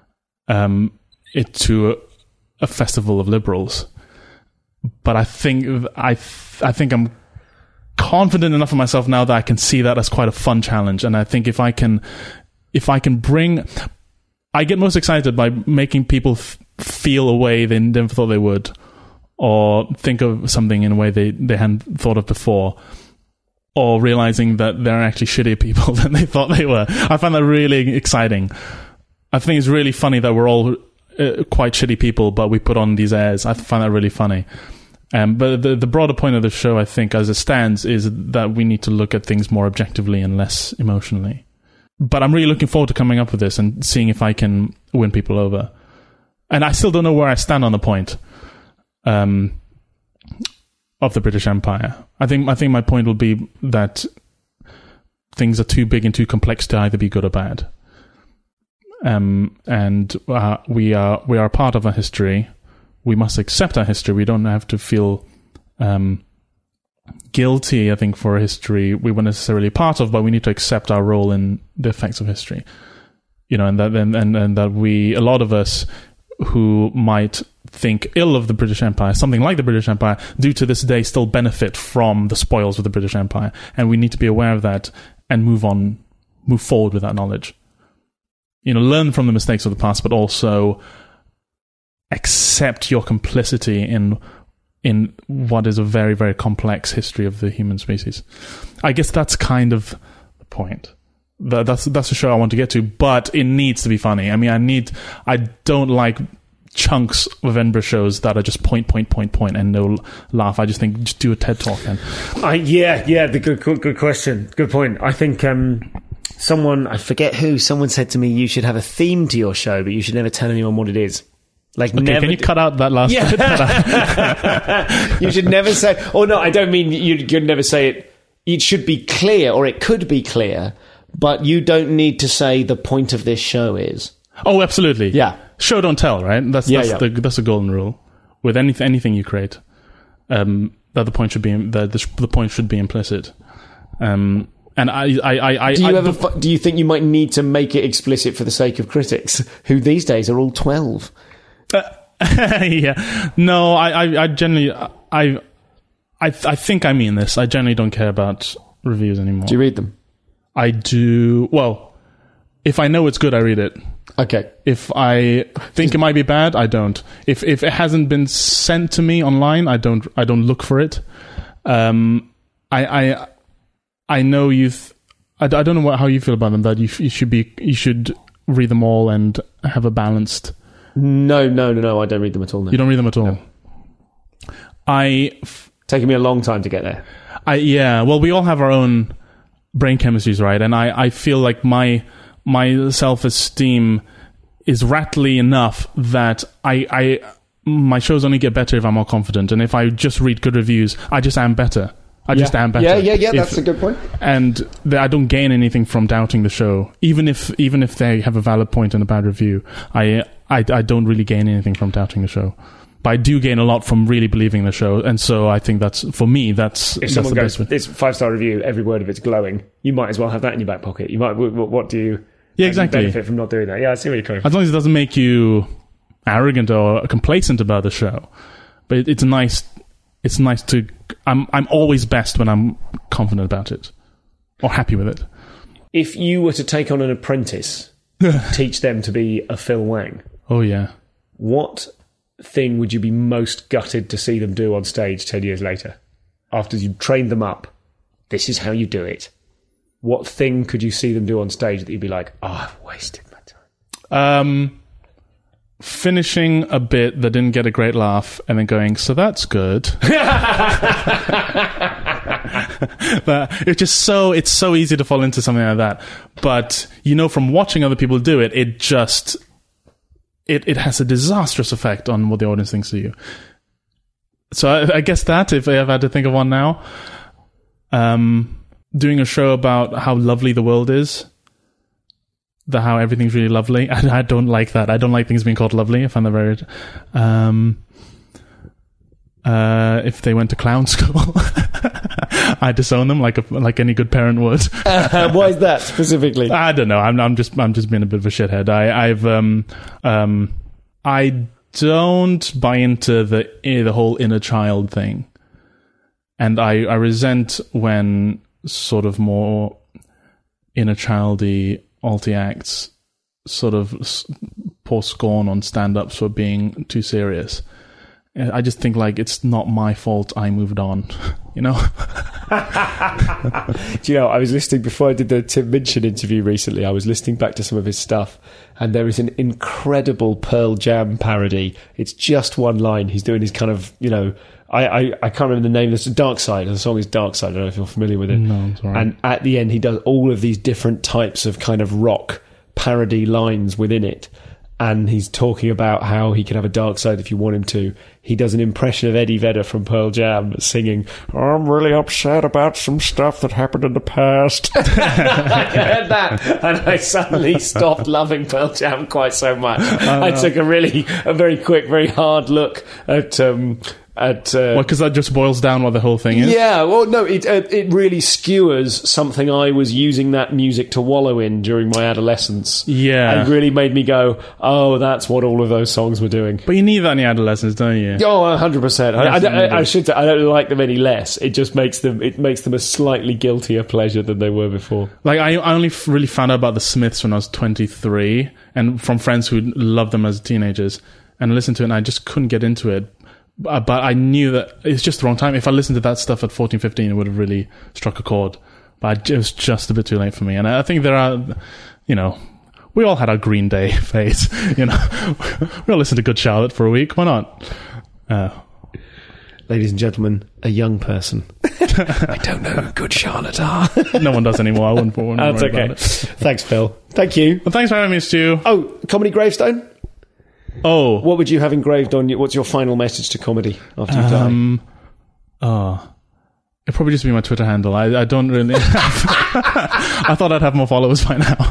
to a festival of liberals. But I think I'm confident enough in myself now that I can see that as quite a fun challenge. And I think if I can bring... I get most excited by making people feel a way they never thought they would, or think of something in a way they hadn't thought of before, or realizing that they're actually shittier people than they thought they were. I find that really exciting. I think it's really funny that we're all quite shitty people, but we put on these airs. I find that really funny. But the broader point of the show, I think, as it stands, is that we need to look at things more objectively and less emotionally. But I'm really looking forward to coming up with this and seeing if I can win people over. And I still don't know where I stand on the point of the British Empire. I think my point will be that things are too big and too complex to either be good or bad. And we are part of our history. We must accept our history. We don't have to feel guilty, I think, for a history we were necessarily part of, but we need to accept our role in the effects of history. And that we, a lot of us who might think ill of the British Empire, something like the British Empire, do to this day still benefit from the spoils of the British Empire. And we need to be aware of that and move forward with that knowledge. Learn from the mistakes of the past, but also accept your complicity in what is a very, very complex history of the human species. I guess that's kind of the point. That's a show I want to get to, but it needs to be funny. I mean, I don't like chunks of Edinburgh shows that are just point and no laugh. I just think, just do a TED Talk then. Good question. Good point. I think someone, I forget who, someone said to me, you should have a theme to your show, but you should never tell anyone what it is. Like, okay, never. Can you cut out that last bit? You should never say, no, I don't mean you'd never say it. It should be clear, or it could be clear, but you don't need to say the point of this show is. Oh, absolutely. Yeah. Show don't tell, right? That's the golden rule with anything you create. That the point should be the point should be implicit. And do you think you might need to make it explicit for the sake of critics, who these days are all 12? Yeah. No, I generally I think I mean this. I generally don't care about reviews anymore. Do you read them? I do. Well, if I know it's good, I read it. Okay. If I think it might be bad, I don't. If it hasn't been sent to me online, I don't look for it. I know I don't know how you feel about them. That you should read them all and have a balanced. No. I don't read them at all. No. You don't read them at all. No. Taking me a long time to get there. Well, we all have our own brain chemistries, right? And I feel like my self-esteem is rattly enough that my shows only get better if I'm more confident. And if I just read good reviews, I just am better. Just am better. Yeah. That's a good point. And I don't gain anything from doubting the show, even if they have a valid point and a bad review. I don't really gain anything from doubting the show, but I do gain a lot from really believing the show. And so I think that's, for me, that's if someone goes, it's a 5-star review, every word of it's glowing, you might as well have that in your back pocket. You might. What do you? Yeah, exactly. Benefit from not doing that. Yeah, I see where you're coming from. As long as it doesn't make you arrogant or complacent about the show, but it's nice it's nice to. I'm always best when I'm confident about it or happy with it. If you were to take on an apprentice, teach them to be a Phil Wang. Oh yeah. What thing would you be most gutted to see them do on stage 10 years later? After you've trained them up, this is how you do it. What thing could you see them do on stage that you'd be like, I've wasted my time? Finishing a bit that didn't get a great laugh and then going, so that's good. It's so easy to fall into something like that. But, from watching other people do it, it has a disastrous effect on what the audience thinks of you. So I guess that, if I had to think of one now, doing a show about how lovely the world is, how everything's really lovely. I don't like that. I don't like things being called lovely. I find that very... if they went to clown school, I disown them like any good parent would. Why is that specifically? I don't know. I'm just being a bit of a shithead. I don't buy into the whole inner child thing, and I resent when sort of more inner childy alti acts sort of pour scorn on stand-ups for being too serious. I just think it's not my fault I moved on, Do I was listening before I did the Tim Minchin interview recently. I was listening back to some of his stuff, and there is an incredible Pearl Jam parody. It's just one line. He's doing his kind of, I can't remember the name. It's Dark Side. The song is Dark Side. I don't know if you're familiar with it. No, I'm sorry. And at the end, he does all of these different types of kind of rock parody lines within it. And he's talking about how he can have a dark side if you want him to. He does an impression of Eddie Vedder from Pearl Jam singing, I'm really upset about some stuff that happened in the past. I heard that, and I suddenly stopped loving Pearl Jam quite so much. I took a very quick, very hard look at because that just boils down what the whole thing is. Yeah, well, no, it really skewers something I was using that music to wallow in during my adolescence. Yeah, and really made me go, oh, that's what all of those songs were doing. But you need that in your adolescence, don't you? Oh, 100%. I should say I don't like them any less. It just makes them a slightly guiltier pleasure than they were before. I only really found out about the Smiths when I was 23, and from friends who loved them as teenagers, and I listened to it, and I just couldn't get into it. But I knew that it's just the wrong time. If I listened to that stuff at 14, 15, it would have really struck a chord. But it was just a bit too late for me. And I think there are, we all had our Green Day phase. We all listened to Good Charlotte for a week. Why not? Ladies and gentlemen, a young person. I don't know who Good Charlotte are. No one does anymore. I wouldn't That's worry okay. about it. Thanks, Phil. Thank you. Well, thanks for having me, Stu. Oh, comedy gravestone? Oh. What would you have engraved on you? What's your final message to comedy after you die? It'd probably just be my Twitter handle. I don't really have... I thought I'd have more followers by now.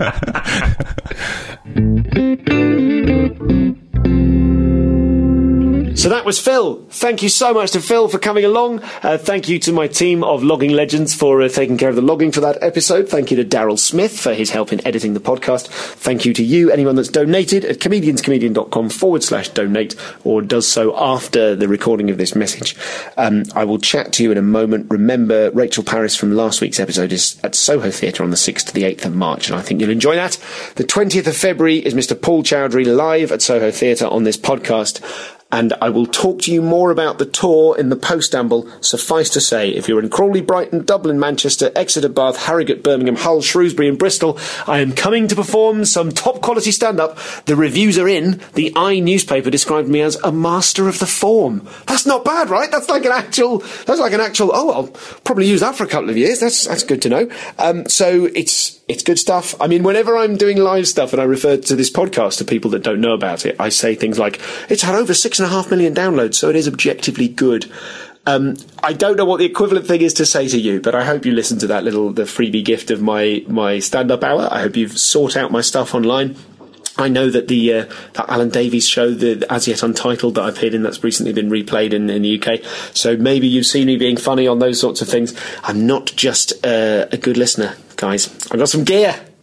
So that was Phil. Thank you so much to Phil for coming along. Thank you to my team of logging legends for taking care of the logging for that episode. Thank you to Daryl Smith for his help in editing the podcast. Thank you to you, anyone that's donated at comedianscomedian.com/donate or does so after the recording of this message. I will chat to you in a moment. Remember, Rachel Parris from last week's episode is at Soho Theatre on the 6th to the 8th of March, and I think you'll enjoy that. The 20th of February is Mr. Paul Chowdhury live at Soho Theatre on this podcast. And I will talk to you more about the tour in the postamble. Suffice to say, if you're in Crawley, Brighton, Dublin, Manchester, Exeter, Bath, Harrogate, Birmingham, Hull, Shrewsbury and Bristol, I am coming to perform some top-quality stand-up. The reviews are in. The I newspaper described me as a master of the form. That's not bad, right? That's like an actual, oh, I'll probably use that for a couple of years. That's good to know. So it's good stuff. I mean, whenever I'm doing live stuff and I refer to this podcast to people that don't know about it, I say things like, it's had over 6.5 million downloads, so it is objectively good. I don't know what the equivalent thing is to say to you, but I hope you listen to the freebie gift of my stand-up hour. I hope you've sought out my stuff online. I know that that Alan Davies show, the As Yet Untitled, that I've appeared in, that's recently been replayed in the UK. So maybe you've seen me being funny on those sorts of things. I'm not just a good listener, guys. I've got some gear.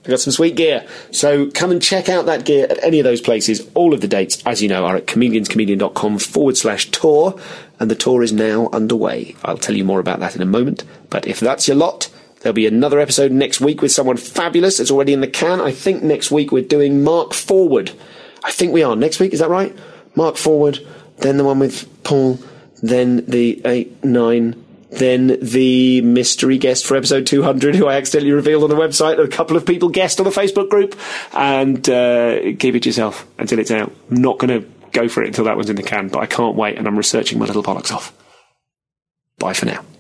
I've got some sweet gear. So come and check out that gear at any of those places. All of the dates, as you know, are at comedianscomedian.com/tour, and the tour is now underway. I'll tell you more about that in a moment. But if that's your lot, there'll be another episode next week with someone fabulous. It's already in the can. I think next week we're doing Mark Forward. I think we are. Next week, is that right? Mark Forward, then the one with Paul, then the 8, 9... then the mystery guest for episode 200, who I accidentally revealed on the website, and a couple of people guessed on the Facebook group. And keep it to yourself until it's out. I'm not going to go for it until that one's in the can, but I can't wait, and I'm researching my little bollocks off. Bye for now.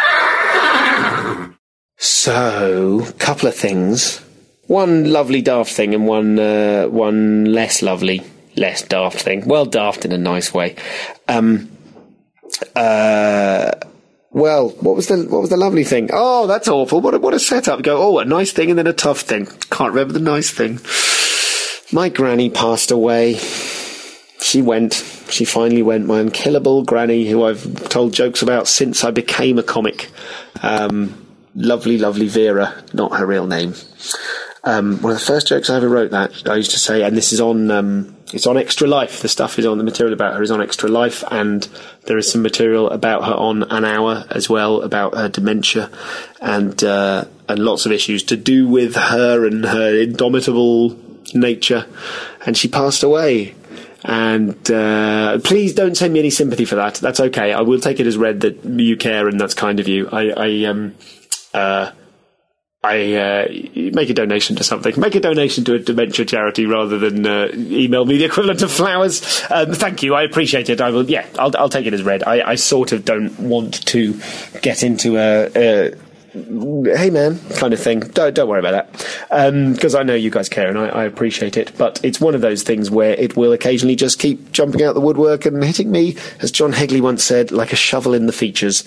So, couple of things. One lovely daft thing and one less lovely, less daft thing. Well, daft in a nice way. Well, what was the lovely thing? Oh, that's awful. What a setup. You go, a nice thing and then a tough thing. Can't remember the nice thing. My granny passed away. She finally went. My unkillable granny, who I've told jokes about since I became a comic. Lovely, lovely Vera, not her real name. One of the first jokes I ever wrote that, I used to say, and this is on, it's on Extra Life. The stuff is on, the material about her is on Extra Life, and there is some material about her on An Hour as well, about her dementia, and lots of issues to do with her and her indomitable nature. And she passed away. And please don't send me any sympathy for that. That's okay. I will take it as read that you care, and that's kind of you. Make a donation to something. Make a donation to a dementia charity rather than email me the equivalent of flowers. Thank you. I appreciate it. I'll take it as read. I sort of don't want to get into a hey man kind of thing. Don't worry about that, because I know you guys care and I appreciate it, but it's one of those things where it will occasionally just keep jumping out the woodwork and hitting me, as John Hegley once said, like a shovel in the features.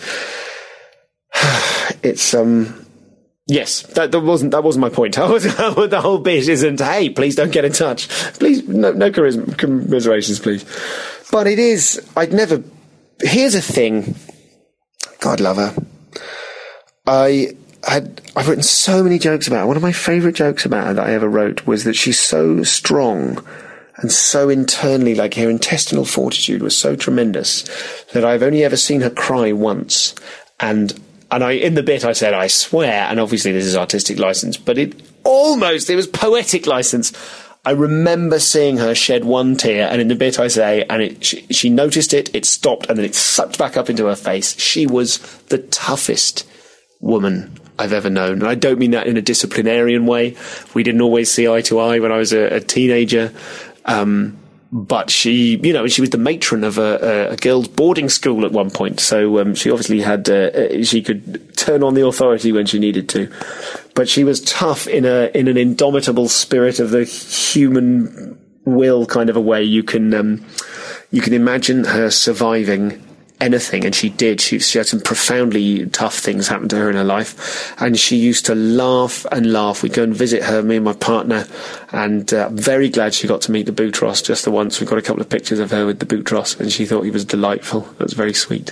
It's yes, that wasn't my point. The whole bit isn't, hey, please don't get in touch, please, no commiserations, please. But it is, here's a thing, God love her, I've written so many jokes about her. One of my favourite jokes about her that I ever wrote was that she's so strong and so internally, like her intestinal fortitude was so tremendous that I've only ever seen her cry once. And in the bit I said, I swear, and obviously this is artistic license, but it was poetic license. I remember seeing her shed one tear, and in the bit I say, and she noticed it stopped, and then it sucked back up into her face. She was the toughest woman I've ever known. And I don't mean that in a disciplinarian way. We didn't always see eye to eye when I was a teenager. But she was the matron of a girls' boarding school at one point. So she obviously had, she could turn on the authority when she needed to. But she was tough in an indomitable spirit of the human will kind of a way. You can imagine her surviving anything, and she did. She had some profoundly tough things happen to her in her life, and she used to laugh and laugh. We'd go and visit her, me and my partner, and I'm very glad she got to meet the Boutros just the once. We've got a couple of pictures of her with the Boutros, and she thought he was delightful. That was very sweet.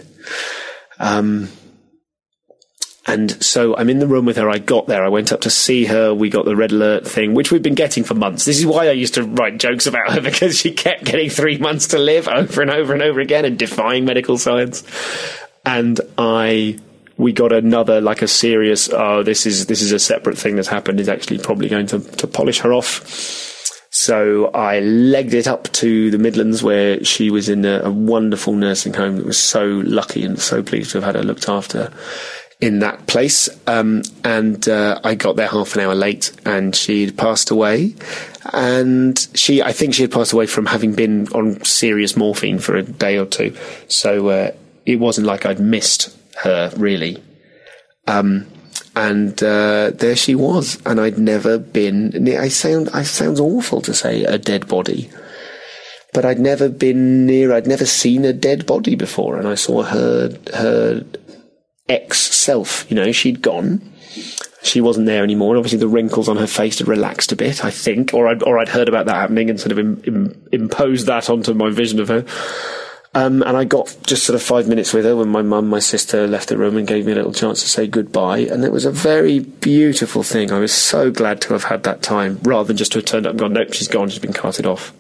And so I'm in the room with her. I got there. I went up to see her. We got the red alert thing, which we've been getting for months. This is why I used to write jokes about her, because she kept getting 3 months to live over and over and over again and defying medical science. And we got another, like a serious, this is a separate thing that's happened, is actually probably going to polish her off. So I legged it up to the Midlands, where she was in a wonderful nursing home that was so lucky and so pleased to have had her looked after in that place. And I got there half an hour late, and she'd passed away. And I think she had passed away from having been on serious morphine for a day or two. So it wasn't like I'd missed her, really. And there she was, and I'd never been. It sounds awful to say a dead body, but I'd never been near. I'd never seen a dead body before, and I saw her ex-self. She'd gone. She wasn't there anymore. And obviously, the wrinkles on her face had relaxed a bit, I think, or I'd heard about that happening and sort of imposed that onto my vision of her. And I got just sort of 5 minutes with her when my sister left the room and gave me a little chance to say goodbye. And it was a very beautiful thing. I was so glad to have had that time, rather than just to have turned up and gone, nope, she's gone, she's been carted off.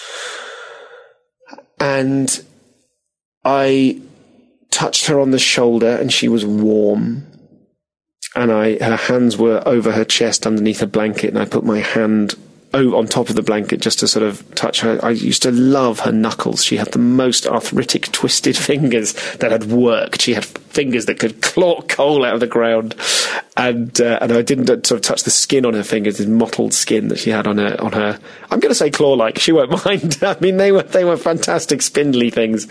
And I touched her on the shoulder, and she was warm. And her hands were over her chest underneath a blanket, and I put my hand on top of the blanket just to sort of touch her. I used to love her knuckles. She had the most arthritic, twisted fingers that had worked. She had fingers that could claw coal out of the ground. And I didn't sort of touch the skin on her fingers, this mottled skin that she had on her. I'm going to say claw-like. She won't mind. I mean, they were fantastic, spindly things.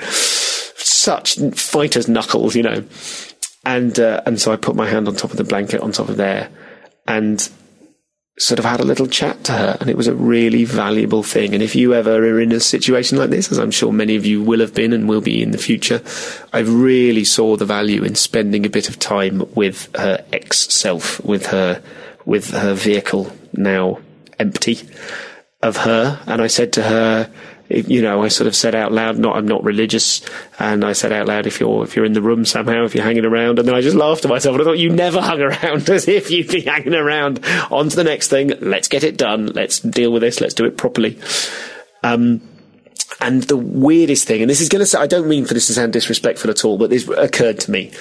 Such fighter's knuckles, you know. And so I put my hand on top of the blanket, on top of there, and sort of had a little chat to her, and it was a really valuable thing. And if you ever are in a situation like this, as I'm sure many of you will have been and will be in the future, I really saw the value in spending a bit of time with her ex-self, with her vehicle now empty of her. And I said to her, you know, I sort of said out loud, I'm not religious, and I said out loud, if you're in the room somehow, if you're hanging around, and then I just laughed to myself, and I thought, you never hung around, as if you'd be hanging around. On to the next thing, let's get it done, let's deal with this, let's do it properly. And the weirdest thing, and this is going to say, I don't mean for this to sound disrespectful at all, but this occurred to me.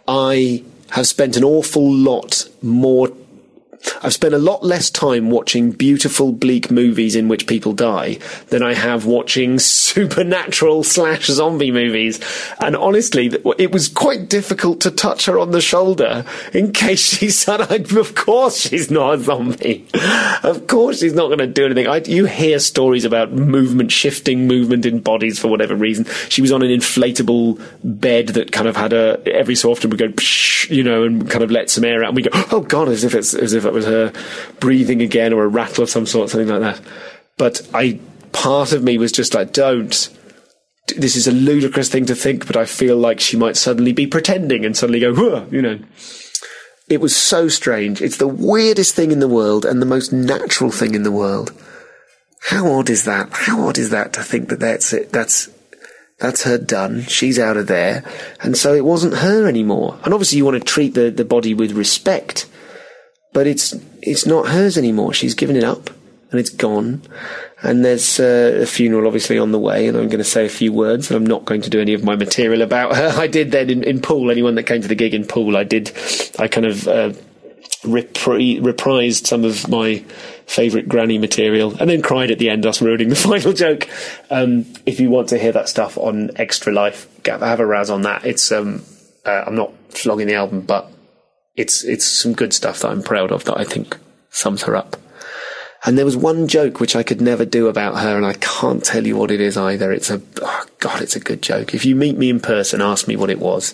I have spent an awful lot more I've spent a lot less time watching beautiful, bleak movies in which people die than I have watching supernatural / zombie movies. And honestly, it was quite difficult to touch her on the shoulder in case she said, of course she's not a zombie. Of course she's not going to do anything. You hear stories about shifting movement in bodies for whatever reason. She was on an inflatable bed that kind of had every so often would go, psh, you know, and kind of let some air out. And we go, oh God, as if it was her breathing again, or a rattle of some sort, something like that. But part of me was just like, this is a ludicrous thing to think, but I feel like she might suddenly be pretending and suddenly go, huh, you know. It was so strange. It's the weirdest thing in the world and the most natural thing in the world. How odd is that? How odd is that to think that that's it? That's her done. She's out of there. And so it wasn't her anymore. And obviously you want to treat the body with respect, but it's not hers anymore. She's given it up, and it's gone. And there's a funeral obviously on the way, and I'm going to say a few words, and I'm not going to do any of my material about her. I did then in Poole, anyone that came to the gig in Poole, I kind of reprised some of my favourite granny material, and then cried at the end, us ruining the final joke. If you want to hear that stuff on Extra Life, have a razz on that. It's I'm not flogging the album, but it's some good stuff that I'm proud of, that I think sums her up. And there was one joke which I could never do about her, and I can't tell you what it is either. It's a good joke. If you meet me in person, ask me what it was.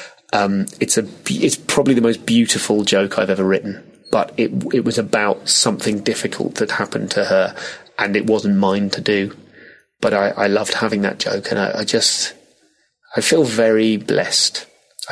It's probably the most beautiful joke I've ever written, but it was about something difficult that happened to her, and it wasn't mine to do. But I loved having that joke, and I feel very blessed.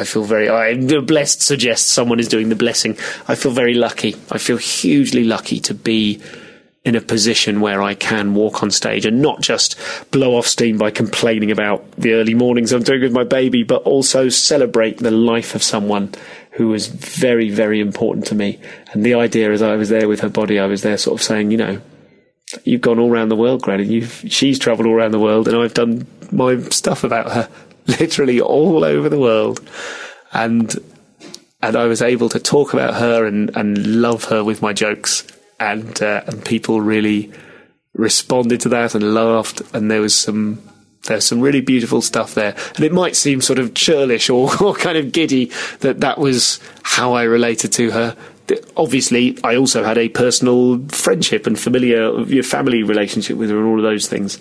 Blessed suggests someone is doing the blessing. I feel very lucky. I feel hugely lucky to be in a position where I can walk on stage and not just blow off steam by complaining about the early mornings I'm doing with my baby, but also celebrate the life of someone who was very, very important to me. And the idea is I was there with her body, I was there sort of saying, you know, you've gone all around the world, Granny. She's travelled all around the world, and I've done my stuff about her. Literally all over the world, and I was able to talk about her and love her with my jokes, and people really responded to that and laughed, and there's some really beautiful stuff there. And it might seem sort of churlish or kind of giddy that was how I related to her. Obviously, I also had a personal friendship and family relationship with her and all of those things,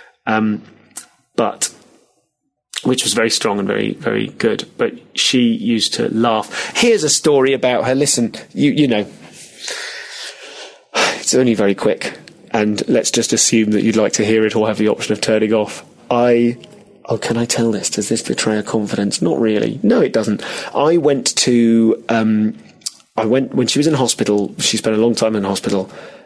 but which was very strong and very, very good. But she used to laugh. Here's a story about her. Listen, you know, it's only very quick, and let's just assume that you'd like to hear it or have the option of turning off. Can I tell this? Does this betray a confidence? Not really. No, it doesn't. I went when she was in hospital. She spent a long time in hospital,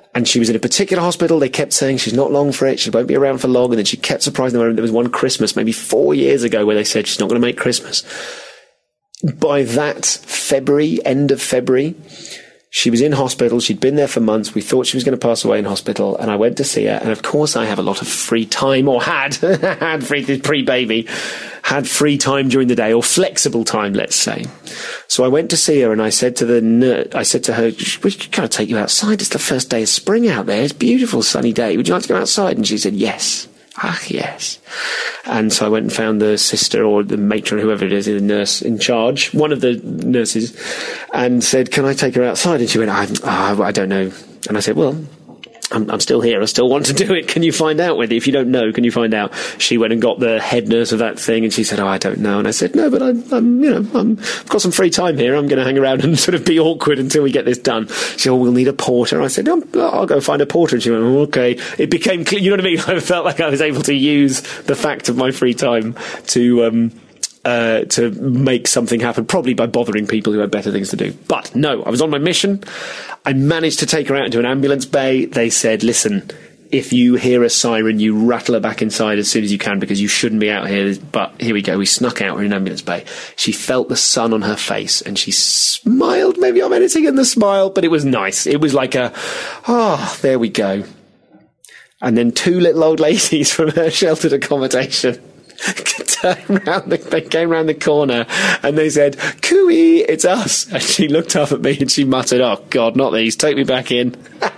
And she was in a particular hospital. They kept saying she's not long for it. She won't be around for long. And then she kept surprising them. There was one Christmas, maybe 4 years ago, where they said she's not going to make Christmas. By that February, end of February, she was in hospital. She'd been there for months. We thought she was going to pass away in hospital. And I went to see her. And of course, I have a lot of free time, or had pre-baby, had free time during the day, or flexible time, let's say. So I went to see her, and I said to the nurse, I said to her, we could kind of take you outside. It's the first day of spring out there. It's a beautiful sunny day. Would you like to go outside? And she said, yes. Ah, yes. And so I went and found the sister or the matron, whoever it is, the nurse in charge, one of the nurses, and said, can I take her outside? And she went, I don't know. And I said, well, I'm still here. I still want to do it. Can you find out whether, if you don't know, can you find out? She went and got the head nurse of that thing, and she said, I don't know. And I said, no, but I've got some free time here. I'm going to hang around and sort of be awkward until we get this done. She said, we'll need a porter. I said, I'll go find a porter. And she went, okay. It became clear, you know what I mean? I felt like I was able to use the fact of my free time to make something happen, probably by bothering people who had better things to do. But no, I was on my mission. I managed to take her out into an ambulance bay. They said, listen, if you hear a siren, you rattle her back inside as soon as you can, because you shouldn't be out here. But here we go. We snuck out. We're in an ambulance bay. She felt the sun on her face, and she smiled. Maybe I'm editing in the smile, but it was nice. It was like there we go. And then 2 little old ladies from her sheltered accommodation they came round the corner, and they said, Cooey, it's us. And she looked up at me and she muttered, oh God, not these, take me back in.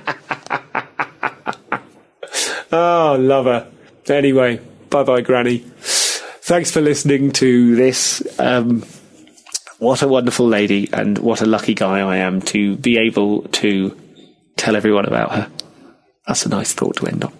Oh, love her. Anyway, bye-bye, Granny. Thanks for listening to this. What a wonderful lady, and what a lucky guy I am to be able to tell everyone about her. That's a nice thought to end on.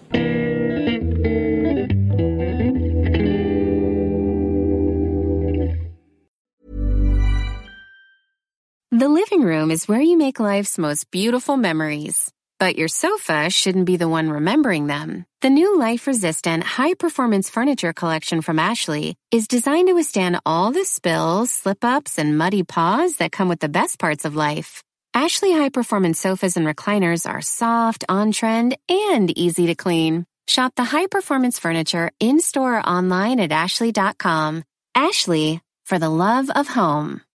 The living room is where you make life's most beautiful memories. But your sofa shouldn't be the one remembering them. The new life-resistant, high-performance furniture collection from Ashley is designed to withstand all the spills, slip-ups, and muddy paws that come with the best parts of life. Ashley high-performance sofas and recliners are soft, on-trend, and easy to clean. Shop the high-performance furniture in-store or online at ashley.com. Ashley, for the love of home.